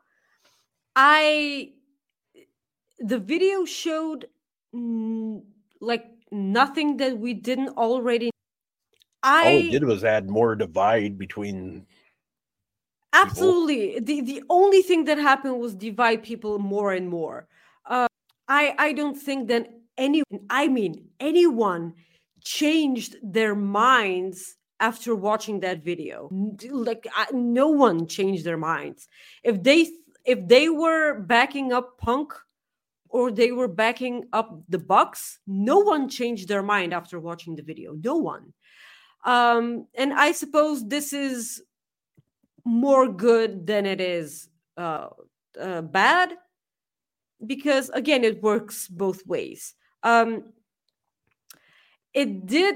Speaker 4: video showed like nothing that we didn't already.
Speaker 3: All it did was add more divide between.
Speaker 4: Absolutely. The only thing that happened was divide people more and more. I don't think that anyone changed their minds after watching that video. Like no one changed their minds. If they were backing up Punk or they were backing up the Bucks, no one changed their mind after watching the video. No one. And I suppose this is more good than it is bad, because again, it works both ways. It did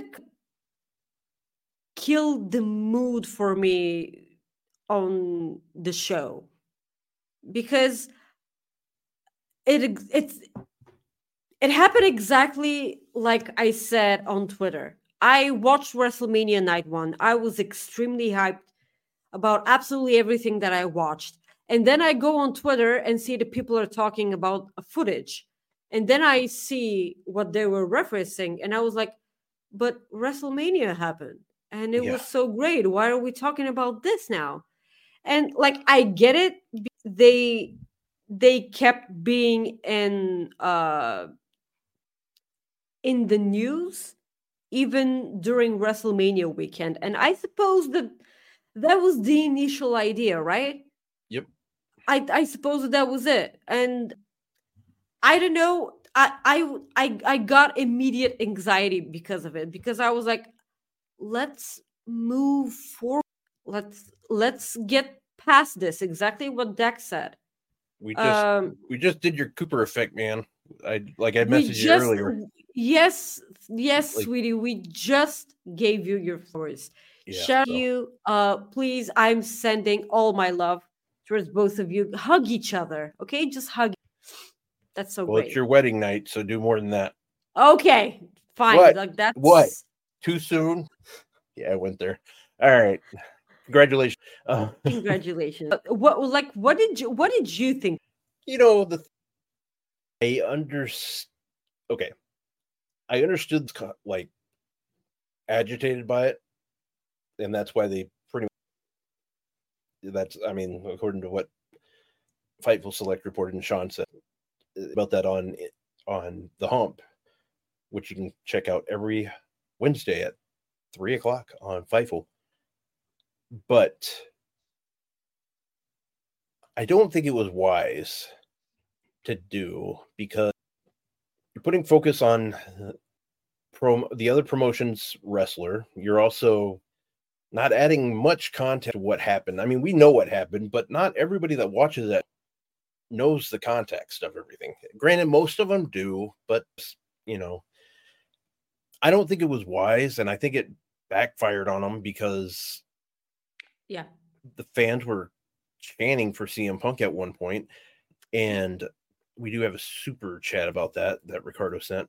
Speaker 4: kill the mood for me on the show, because it happened exactly like I said on Twitter. I watched WrestleMania Night 1. I was extremely hyped about absolutely everything that I watched. And then I go on Twitter and see that people are talking about footage. And then I see what they were referencing. And I was like, but WrestleMania happened. And it was so great. Why are we talking about this now? And like, I get it. They kept being in the news even during WrestleMania weekend. And I suppose that was the initial idea, right?
Speaker 3: Yep.
Speaker 4: I suppose that was it. And I don't know. I got immediate anxiety because of it, because I was like, let's move forward. Let's get past this. Exactly what Dex said.
Speaker 3: We
Speaker 4: We
Speaker 3: just did your Cooper effect, man. I messaged you
Speaker 4: just
Speaker 3: earlier.
Speaker 4: yes,
Speaker 3: Like,
Speaker 4: sweetie. We just gave you your flowers.
Speaker 3: Yeah,
Speaker 4: Shout
Speaker 3: so-
Speaker 4: you. Please, I'm sending all my love towards both of you. Hug each other, okay? Just hug. That's so
Speaker 3: Well,
Speaker 4: great.
Speaker 3: it's your wedding night, so do more than that.
Speaker 4: Okay, fine.
Speaker 3: What?
Speaker 4: Like that's
Speaker 3: What? Too soon? Yeah, I went there. All right. Congratulations.
Speaker 4: Congratulations. What did you think?
Speaker 3: You know, I understood like agitated by it, and that's why they according to what Fightful Select reported and Sean said about that on The Hump, which you can check out every Wednesday at 3:00 on Fightful. But I don't think it was wise to do, because you're putting focus on the other promotion's wrestler. You're also not adding much context to what happened. I mean, we know what happened, but not everybody that watches that knows the context of everything. Granted, most of them do, but I don't think it was wise, and I think it backfired on them, because the fans were chanting for CM Punk at one point, and we do have a super chat about that Ricardo sent.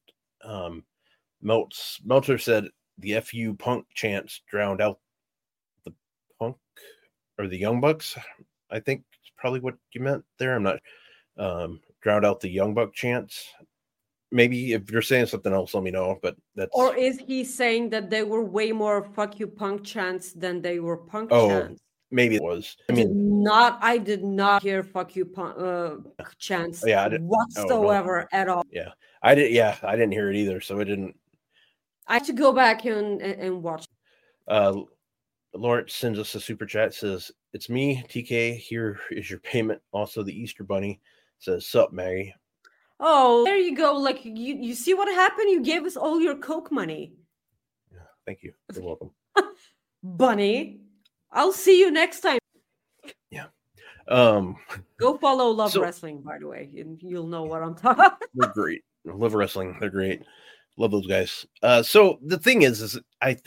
Speaker 3: Meltzer said the FU Punk chants drowned out the Punk or the Young Bucks. I think it's probably what you meant there. I'm not drowned out the Young Buck chants. Maybe if you're saying something else, let me know. But that's
Speaker 4: Or is he saying that they were way more "fuck you, Punk" chants than they were Punk chants?
Speaker 3: Maybe it was.
Speaker 4: I did not hear "fuck you, Punk" chants whatsoever at all.
Speaker 3: Yeah, I did. Yeah, I didn't hear it either, so it didn't.
Speaker 4: I have to go back and watch.
Speaker 3: Lawrence sends us a super chat, says, "It's me, TK. Here is your payment." Also, the Easter Bunny says, "Sup, Maggie."
Speaker 4: Oh, there you go. Like you see what happened? You gave us all your Coke money.
Speaker 3: Yeah, thank you. You're welcome.
Speaker 4: Bunny, I'll see you next time.
Speaker 3: Yeah.
Speaker 4: Go follow Love Wrestling, by the way, and you'll know what I'm talking about.
Speaker 3: They're great. Love Wrestling. They're great. Love those guys. So the thing is I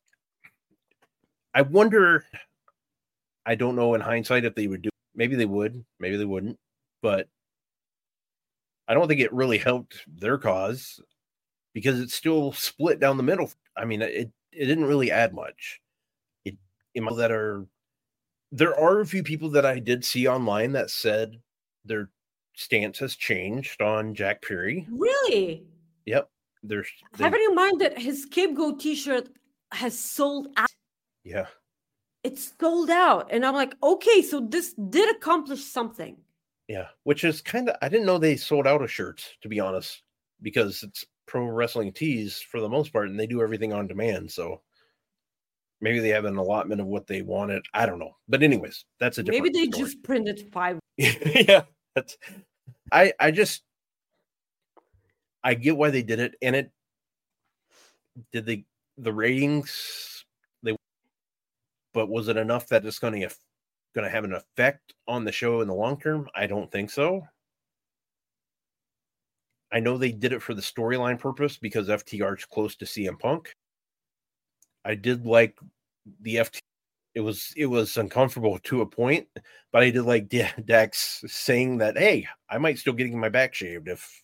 Speaker 3: wonder, I don't know in hindsight if they would do, maybe they would, maybe they wouldn't, but I don't think it really helped their cause, because it's still split down the middle. I mean, it didn't really add much. There are a few people that I did see online that said their stance has changed on Jack Perry.
Speaker 4: Really?
Speaker 3: Yep.
Speaker 4: Having in mind that his Scapegoat t-shirt has sold out.
Speaker 3: Yeah.
Speaker 4: It's sold out. And I'm like, okay, so this did accomplish something.
Speaker 3: Yeah, which is kind of, I didn't know they sold out of shirts, to be honest, because it's Pro Wrestling Tees for the most part, and they do everything on demand. So maybe they have an allotment of what they wanted. I don't know. But anyways, that's a different
Speaker 4: Maybe they
Speaker 3: story.
Speaker 4: just printed 5.
Speaker 3: Yeah, I get why they did it, and it did the ratings, but was it enough that it's going to have an effect on the show in the long term? I don't think so. I know they did it for the storyline purpose, because FTR's close to CM Punk. I did like the FT. It was uncomfortable to a point, but I did like Dax saying that, hey, I might still getting my back shaved if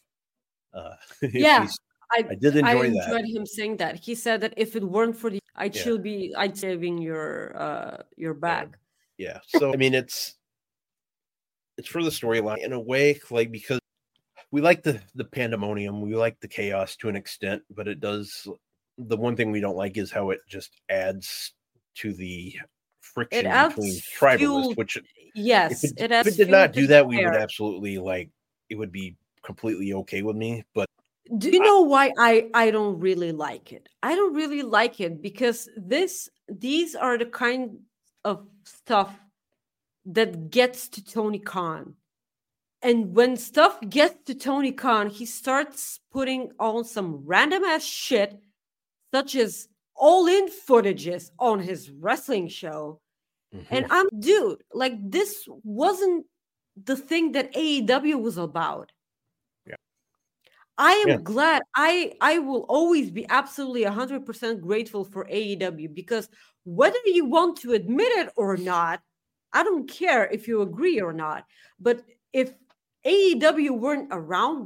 Speaker 3: I did enjoy that.
Speaker 4: I enjoyed him saying that. He said that if it weren't for I'd shaving your back.
Speaker 3: Yeah. So I mean, it's for the storyline in a way, like, because we like the pandemonium, we like the chaos to an extent, but it does. The one thing we don't like is how it just adds to the friction between tribalists. Which
Speaker 4: yes,
Speaker 3: if it did not do that, we would absolutely it would be completely okay with me. But
Speaker 4: Do you know why I don't really like it? I don't really like it because these are the kind of stuff that gets to Tony Khan. And when stuff gets to Tony Khan, he starts putting on some random ass shit, such as all-in footages on his wrestling show. And I'm, dude, like, this wasn't the thing that AEW was about.
Speaker 3: Yeah.
Speaker 4: I am glad. I will always be absolutely 100% grateful for AEW, because whether you want to admit it or not, I don't care if you agree or not. But if AEW weren't around,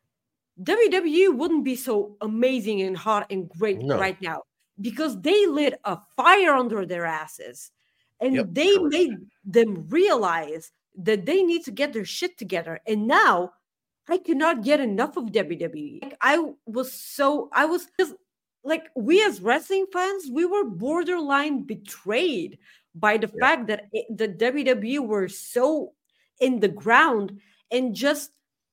Speaker 4: WWE wouldn't be so amazing and hot and great right now, because they lit a fire under their asses, and they made them realize that they need to get their shit together. And now I cannot get enough of WWE. Like, I was just like, we as wrestling fans, we were borderline betrayed by the fact that the WWE were so in the ground and just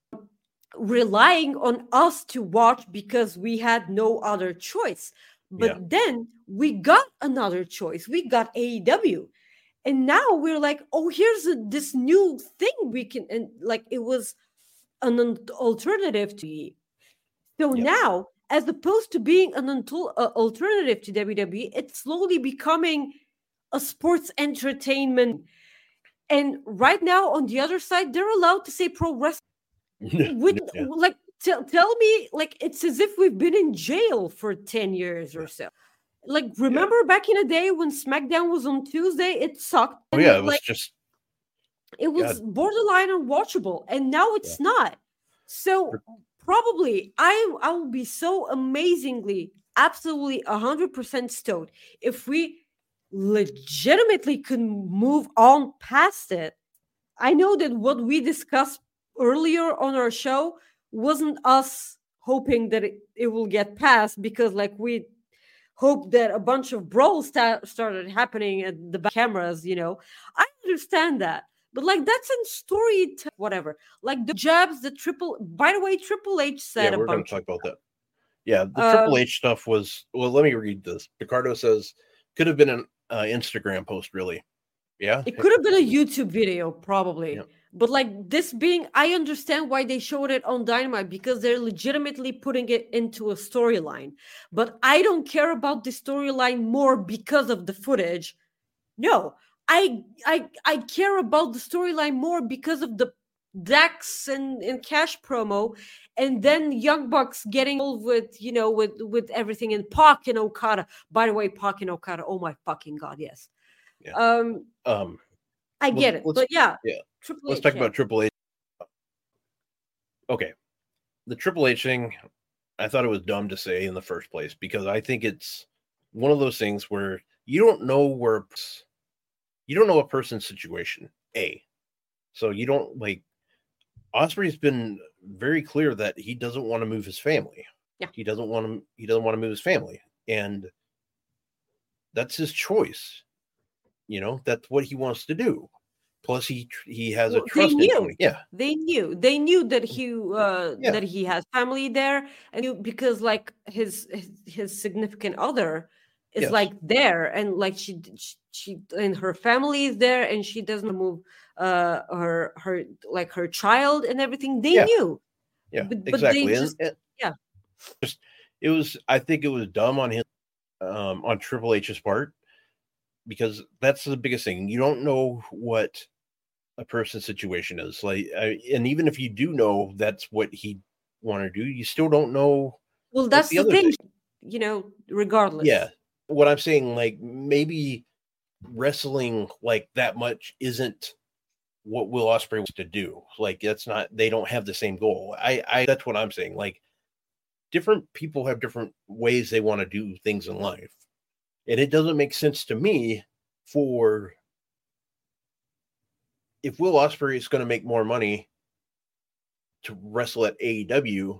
Speaker 4: relying on us to watch because we had no other choice. But then we got another choice. We got AEW. And now we're like, oh, here's this new thing we can, and like, it was an alternative to WWE. So now, as opposed to being an alternative to WWE, it's slowly becoming a sports entertainment. And right now, on the other side, they're allowed to say pro wrestling. Like, tell me, like, it's as if we've been in jail for 10 years or so. Like, remember back in the day when SmackDown was on Tuesday? It sucked.
Speaker 3: Oh yeah, it was just...
Speaker 4: It was borderline unwatchable, and now it's not. So probably I will be so amazingly, absolutely 100% stoked if we legitimately could move on past it. I know that what we discussed earlier on our show wasn't us hoping that it will get passed, because like we hope that a bunch of brawls started happening at the back cameras, you know. I understand that. But like, that's in story, whatever. Like the jabs, by the way, Triple H said
Speaker 3: we're going to talk about that. Yeah, the Triple H stuff was, well, let me read this. Picardo says, could have been an Instagram post, really. Yeah.
Speaker 4: It could have been a YouTube video, probably. Yeah. But like, this being, I understand why they showed it on Dynamite, because they're legitimately putting it into a storyline. But I don't care about the storyline more because of the footage. No, I care about the storyline more because of the Dax and Cash promo, and then Young Bucks getting involved with, you know, with everything, and Pac and Okada. By the way, Pac and Okada, oh my fucking god, yes.
Speaker 3: Yeah.
Speaker 4: I get it, but yeah.
Speaker 3: Let's talk about Triple H. Okay, the Triple H thing, I thought it was dumb to say in the first place, because I think it's one of those things where you don't know a person's situation. So you don't, like, Ospreay's been very clear that he doesn't want to move his family.
Speaker 4: Yeah,
Speaker 3: he doesn't want to move his family, and that's his choice. You know, that's what he wants to do. Plus, he has a trust in Tony. Yeah,
Speaker 4: they knew that he has family there, and because like his significant other is like there, and like she and her family is there, and she doesn't move her child and everything. They knew.
Speaker 3: Yeah,
Speaker 4: but
Speaker 3: exactly.
Speaker 4: They just,
Speaker 3: I think it was dumb on his on Triple H's part, because that's the biggest thing. You don't know what a person's situation is like, and even if you do know that's what he want to do, you still don't know.
Speaker 4: Well, that's the thing, you know, regardless.
Speaker 3: Yeah, what I'm saying, like, maybe wrestling like that much isn't what Will Ospreay wants to do. Like, that's not, they don't have the same goal. I that's what I'm saying. Like, different people have different ways they want to do things in life, and it doesn't make sense to me for, if Will Ospreay is going to make more money to wrestle at AEW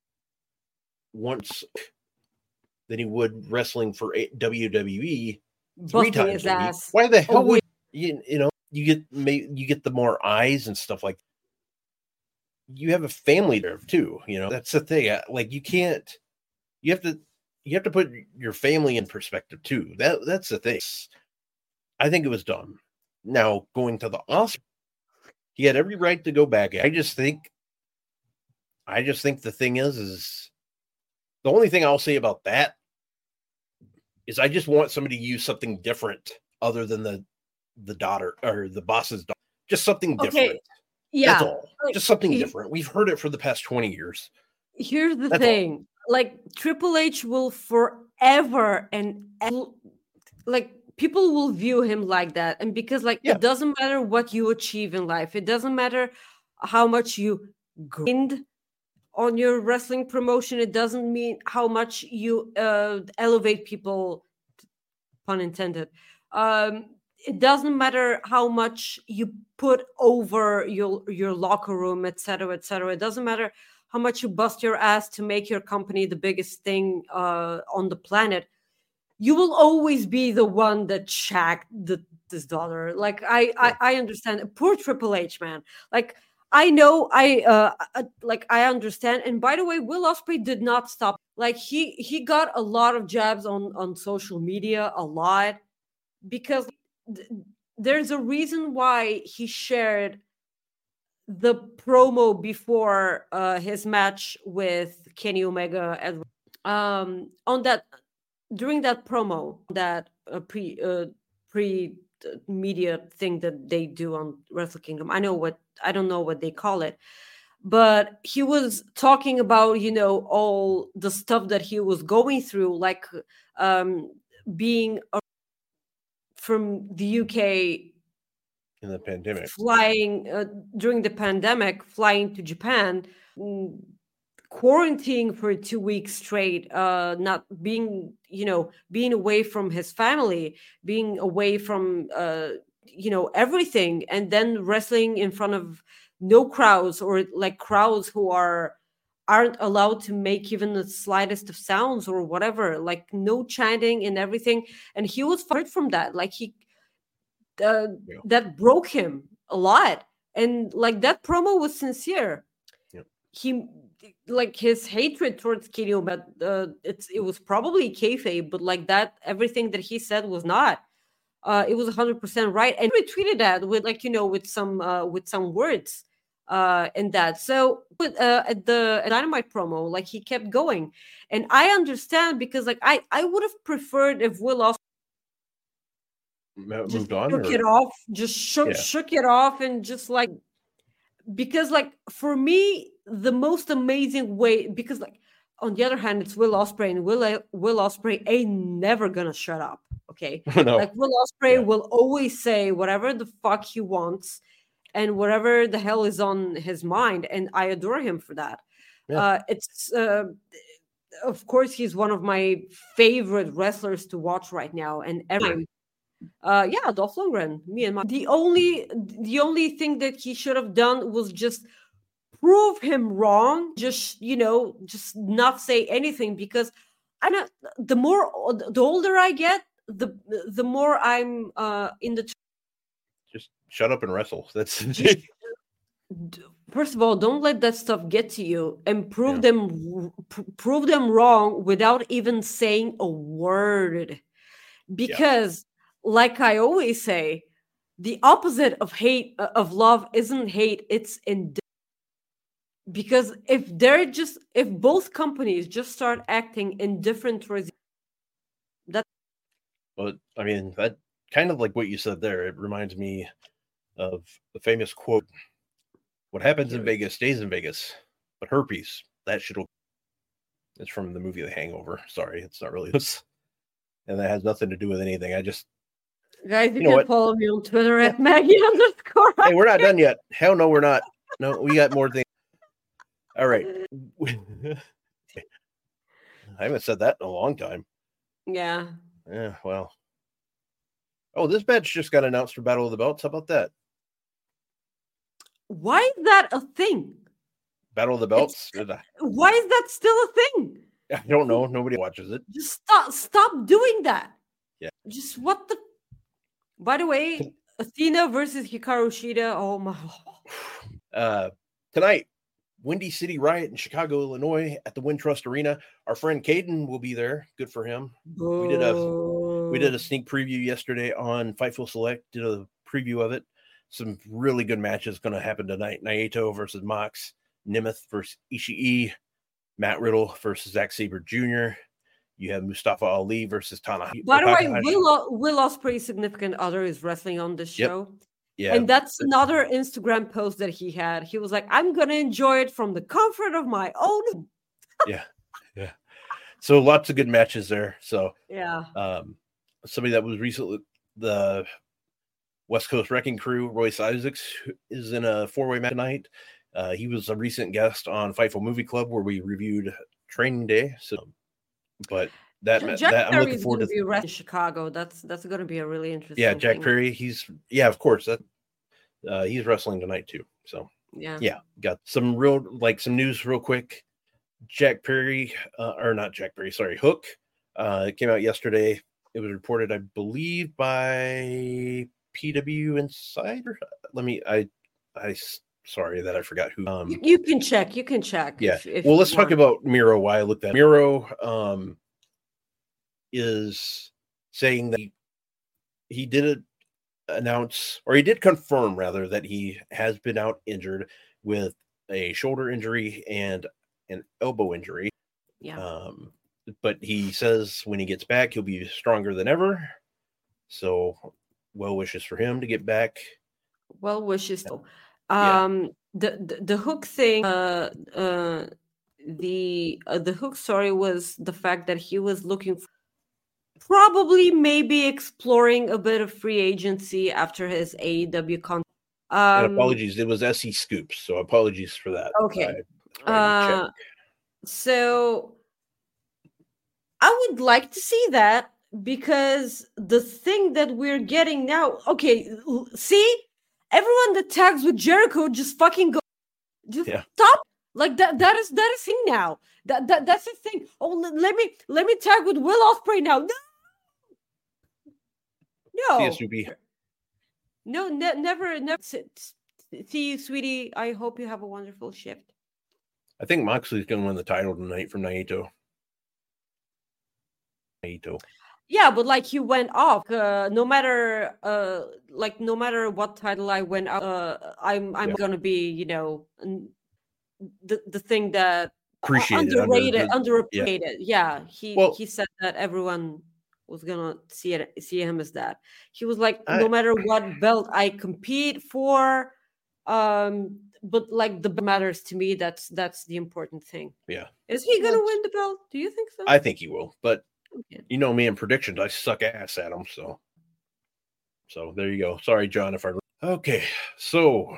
Speaker 3: once than he would wrestling for WWE 3 times a week, why the hell would you know, you get the more eyes and stuff like that. you have a family there too. You know, that's the thing. Like you have to put your family in perspective too. That's the thing. I think it was dumb. Now going to the Oscar, he had every right to go back. I just think the thing is the only thing I'll say about that is I just want somebody to use something different other than the daughter or the boss's daughter. Just something different.
Speaker 4: Okay. Yeah.
Speaker 3: That's all. Just something different. We've heard it for the past 20 years.
Speaker 4: Here's the thing. Like Triple H will forever like people will view him like that. And because it doesn't matter what you achieve in life. It doesn't matter how much you grind on your wrestling promotion. It doesn't mean how much you elevate people, pun intended. It doesn't matter how much you put over your locker room, etc., etc. It doesn't matter how much you bust your ass to make your company the biggest thing on the planet. You will always be the one that shagged this daughter. Like I understand. Poor Triple H, man. Like I know, I understand. And by the way, Will Ospreay did not stop. Like he got a lot of jabs on social media, a lot, because there's a reason why he shared the promo before his match with Kenny Omega during that promo, that pre media thing that they do on Wrestle Kingdom. I don't know what they call it, but he was talking about, all the stuff that he was going through, like being from the UK
Speaker 3: in the pandemic,
Speaker 4: flying during the pandemic, flying to Japan, quarantining for 2 weeks straight, not being away from his family, being away from everything, and then wrestling in front of no crowds, or like crowds who aren't allowed to make even the slightest of sounds or whatever, like no chanting and everything. And he was fired from that. Like that broke him a lot. And like that promo was sincere.
Speaker 3: Yep.
Speaker 4: He, like, his hatred towards Kenny Omega, it was probably kayfabe, but like that, everything that he said was not. It was 100% right, and retweeted that with with some words in that. So at the Dynamite promo, like he kept going, and I understand, because like I would have preferred if Will Ospreay
Speaker 3: moved on,
Speaker 4: shook it off, shook it off, and just like, because like for me the most amazing way, because like on the other hand it's Will Ospreay, and Will Ospreay ain't never gonna shut up. Okay,
Speaker 3: no.
Speaker 4: Like Will Ospreay will always say whatever the fuck he wants and whatever the hell is on his mind, and I adore him for that. It's of course he's one of my favorite wrestlers to watch right now, and every Dolph Lundgren, the only thing that he should have done was just prove him wrong, just not say anything, because the older I get, the more I'm in the
Speaker 3: just shut up and wrestle. That's
Speaker 4: first of all, don't let that stuff get to you, and prove them wrong without even saying a word, because like I always say, the opposite of love isn't hate, it's indifference. Because if both companies just start acting indifferent towards that,
Speaker 3: well, I mean, that kind of like what you said there, it reminds me of the famous quote, "What happens in Vegas stays in Vegas, but herpes, that shit'll." It's from the movie The Hangover. Sorry, it's not really this, and that has nothing to do with anything. I just,
Speaker 4: guys, you can follow me on Twitter at Maggie_.
Speaker 3: Hey, we're not done yet. Hell no, we're not. No, we got more things. All right. I haven't said that in a long time.
Speaker 4: Yeah.
Speaker 3: Yeah, well. Oh, this match just got announced for Battle of the Belts. How about that?
Speaker 4: Why is that a thing?
Speaker 3: Battle of the Belts?
Speaker 4: Why is that still a thing?
Speaker 3: I don't know. Nobody watches it.
Speaker 4: Just stop doing that.
Speaker 3: Yeah.
Speaker 4: Just what the... By the way, Athena versus Hikaru Shida. Oh my...
Speaker 3: Tonight, Windy City Riot in Chicago, Illinois at the Wintrust Arena. Our friend Caden will be there. Good for him. We did a sneak preview yesterday on Fightful Select. Did a preview of it. Some really good matches going to happen tonight. Naito versus Mox, Nemeth versus Ishii, Matt Riddle versus Zack Sabre Jr. You have Mustafa Ali versus Tanahashi.
Speaker 4: By the way, Will Ospreay's significant other is wrestling on this show.
Speaker 3: Yeah.
Speaker 4: And that's another Instagram post that he had. He was like, I'm going to enjoy it from the comfort of my own.
Speaker 3: Yeah. So lots of good matches there. So
Speaker 4: yeah.
Speaker 3: Somebody that was recently the West Coast Wrecking Crew, Royce Isaacs, is in a 4-way match tonight. He was a recent guest on Fightful Movie Club where we reviewed Training Day. So, but
Speaker 4: Jack I'm looking forward to. Be in Chicago. That's going to be a really interesting.
Speaker 3: Yeah, Jack Perry. Of course. That he's wrestling tonight too. So yeah. Got some news real quick. Jack Perry, or not Jack Perry. Sorry, Hook. It came out yesterday. It was reported, I believe, by PW Insider. Sorry that I forgot who.
Speaker 4: You can check.
Speaker 3: Yeah. Well, let's talk about Miro. Why I looked at Miro. Is saying that he did announce, or he did confirm rather, that he has been out injured with a shoulder injury and an elbow injury.
Speaker 4: Yeah.
Speaker 3: But he says when he gets back, he'll be stronger than ever. So well wishes for him to get back.
Speaker 4: Well wishes. The Hook thing, the Hook story was the fact that he was looking for, probably maybe exploring a bit of free agency after his AEW contract.
Speaker 3: And apologies, it was SE Scoops, so apologies for that.
Speaker 4: Okay. So I would like to see that, because the thing that we're getting now, okay, see, everyone that tags with Jericho just fucking go, stop. Like that is thing now. That's the thing. Oh, let me tag with Will Ospreay now. No.
Speaker 3: CSUB.
Speaker 4: No, never. See you, sweetie. I hope you have a wonderful shift.
Speaker 3: I think Moxley's going to win the title tonight from Naito.
Speaker 4: Yeah, but he went off. No matter what title I went up, I'm going to be, the thing that underrated. Yeah, he said that everyone was gonna see him as that. He was like, no matter what belt I compete for, but the belt matters to me. That's the important thing.
Speaker 3: Yeah.
Speaker 4: Is he gonna win the belt? Do you think so?
Speaker 3: I think he will, but you know me in predictions, I suck ass at them. So there you go. Sorry, John, if I. Okay, so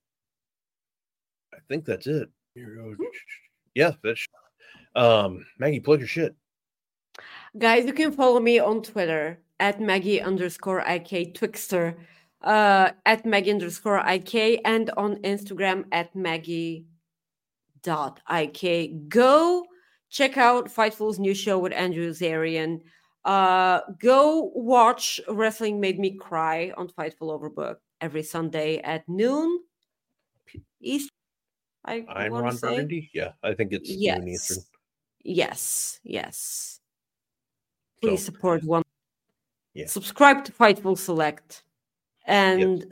Speaker 3: I think that's it. Yeah, that's Maggie, plug your shit.
Speaker 4: Guys, you can follow me on Twitter at Maggie_IK Twixter, at Maggie_IK, and on Instagram at Maggie.IK. Go check out Fightful's new show with Andrew Zarian. Go watch Wrestling Made Me Cry on Fightful Overbook every Sunday at noon Eastern.
Speaker 3: I'm Ron Burgundy. Yeah, I think it's noon Eastern.
Speaker 4: Yes. Please support one. Yeah. Subscribe to Fightful Select, and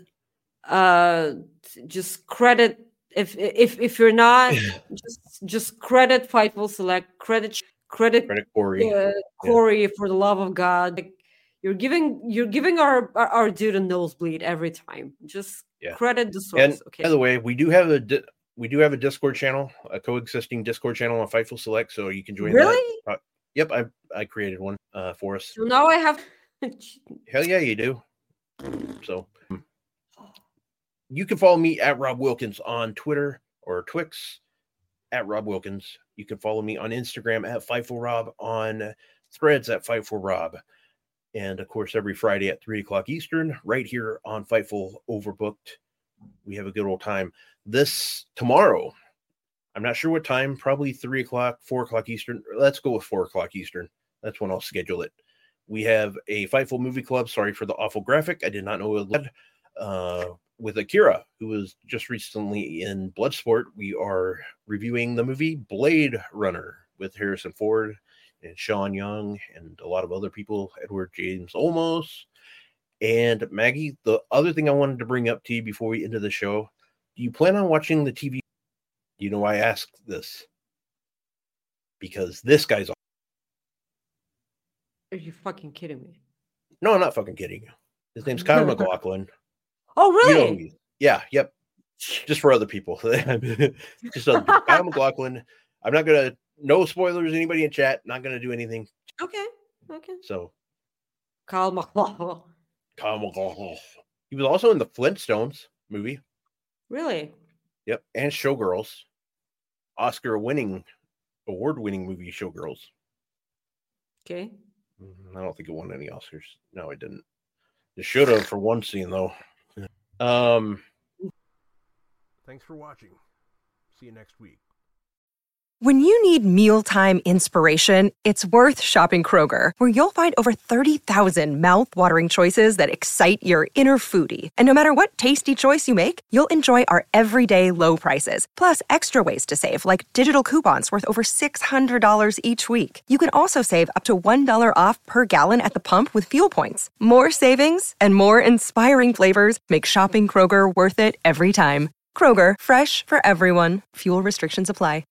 Speaker 4: just credit if you're not just credit Fightful Select. Credit
Speaker 3: Corey.
Speaker 4: Corey, for the love of God. You're giving our dude a nosebleed every time. Just credit the source.
Speaker 3: And
Speaker 4: okay.
Speaker 3: By the way, we do have a Discord channel, a coexisting Discord channel on Fightful Select, so you can join.
Speaker 4: Really?
Speaker 3: That. Yep, I created one for us.
Speaker 4: So now I have.
Speaker 3: Hell yeah, you do. So you can follow me at Rob Wilkins on Twitter or Twix at Rob Wilkins. You can follow me on Instagram at FightfulRob, on Threads at FightfulRob, and of course every Friday at 3:00 Eastern, right here on Fightful Overbooked. We have a good old time. This tomorrow, I'm not sure what time, probably 3:00, 4:00 Eastern. Let's go with 4:00 Eastern. That's when I'll schedule it. We have a Fightful Movie Club. Sorry for the awful graphic. I did not know it was. with Akira, who was just recently in Bloodsport. We are reviewing the movie Blade Runner with Harrison Ford and Sean Young and a lot of other people, Edward James Olmos. And Maggie, the other thing I wanted to bring up to you before we end the show, do you plan on watching the TV? You know why I asked this? Because this guy's...
Speaker 4: Are you fucking kidding me?
Speaker 3: No, I'm not fucking kidding you. His name's Kyle MacLachlan.
Speaker 4: Oh, really?
Speaker 3: You know who he is. Yeah, yep. Just for other people. Just other people. Kyle MacLachlan. I'm not going to... No spoilers, anybody in chat. Not going to do anything.
Speaker 4: Okay.
Speaker 3: So...
Speaker 4: Kyle MacLachlan.
Speaker 3: He was also in the Flintstones movie.
Speaker 4: Really?
Speaker 3: Yep. And Showgirls. Award-winning movie Showgirls.
Speaker 4: Okay.
Speaker 3: I don't think it won any Oscars. No, it didn't. It should have for one scene, though. Thanks for watching. See you next week.
Speaker 2: When you need mealtime inspiration, it's worth shopping Kroger, where you'll find over 30,000 mouth-watering choices that excite your inner foodie. And no matter what tasty choice you make, you'll enjoy our everyday low prices, plus extra ways to save, like digital coupons worth over $600 each week. You can also save up to $1 off per gallon at the pump with fuel points. More savings and more inspiring flavors make shopping Kroger worth it every time. Kroger, fresh for everyone. Fuel restrictions apply.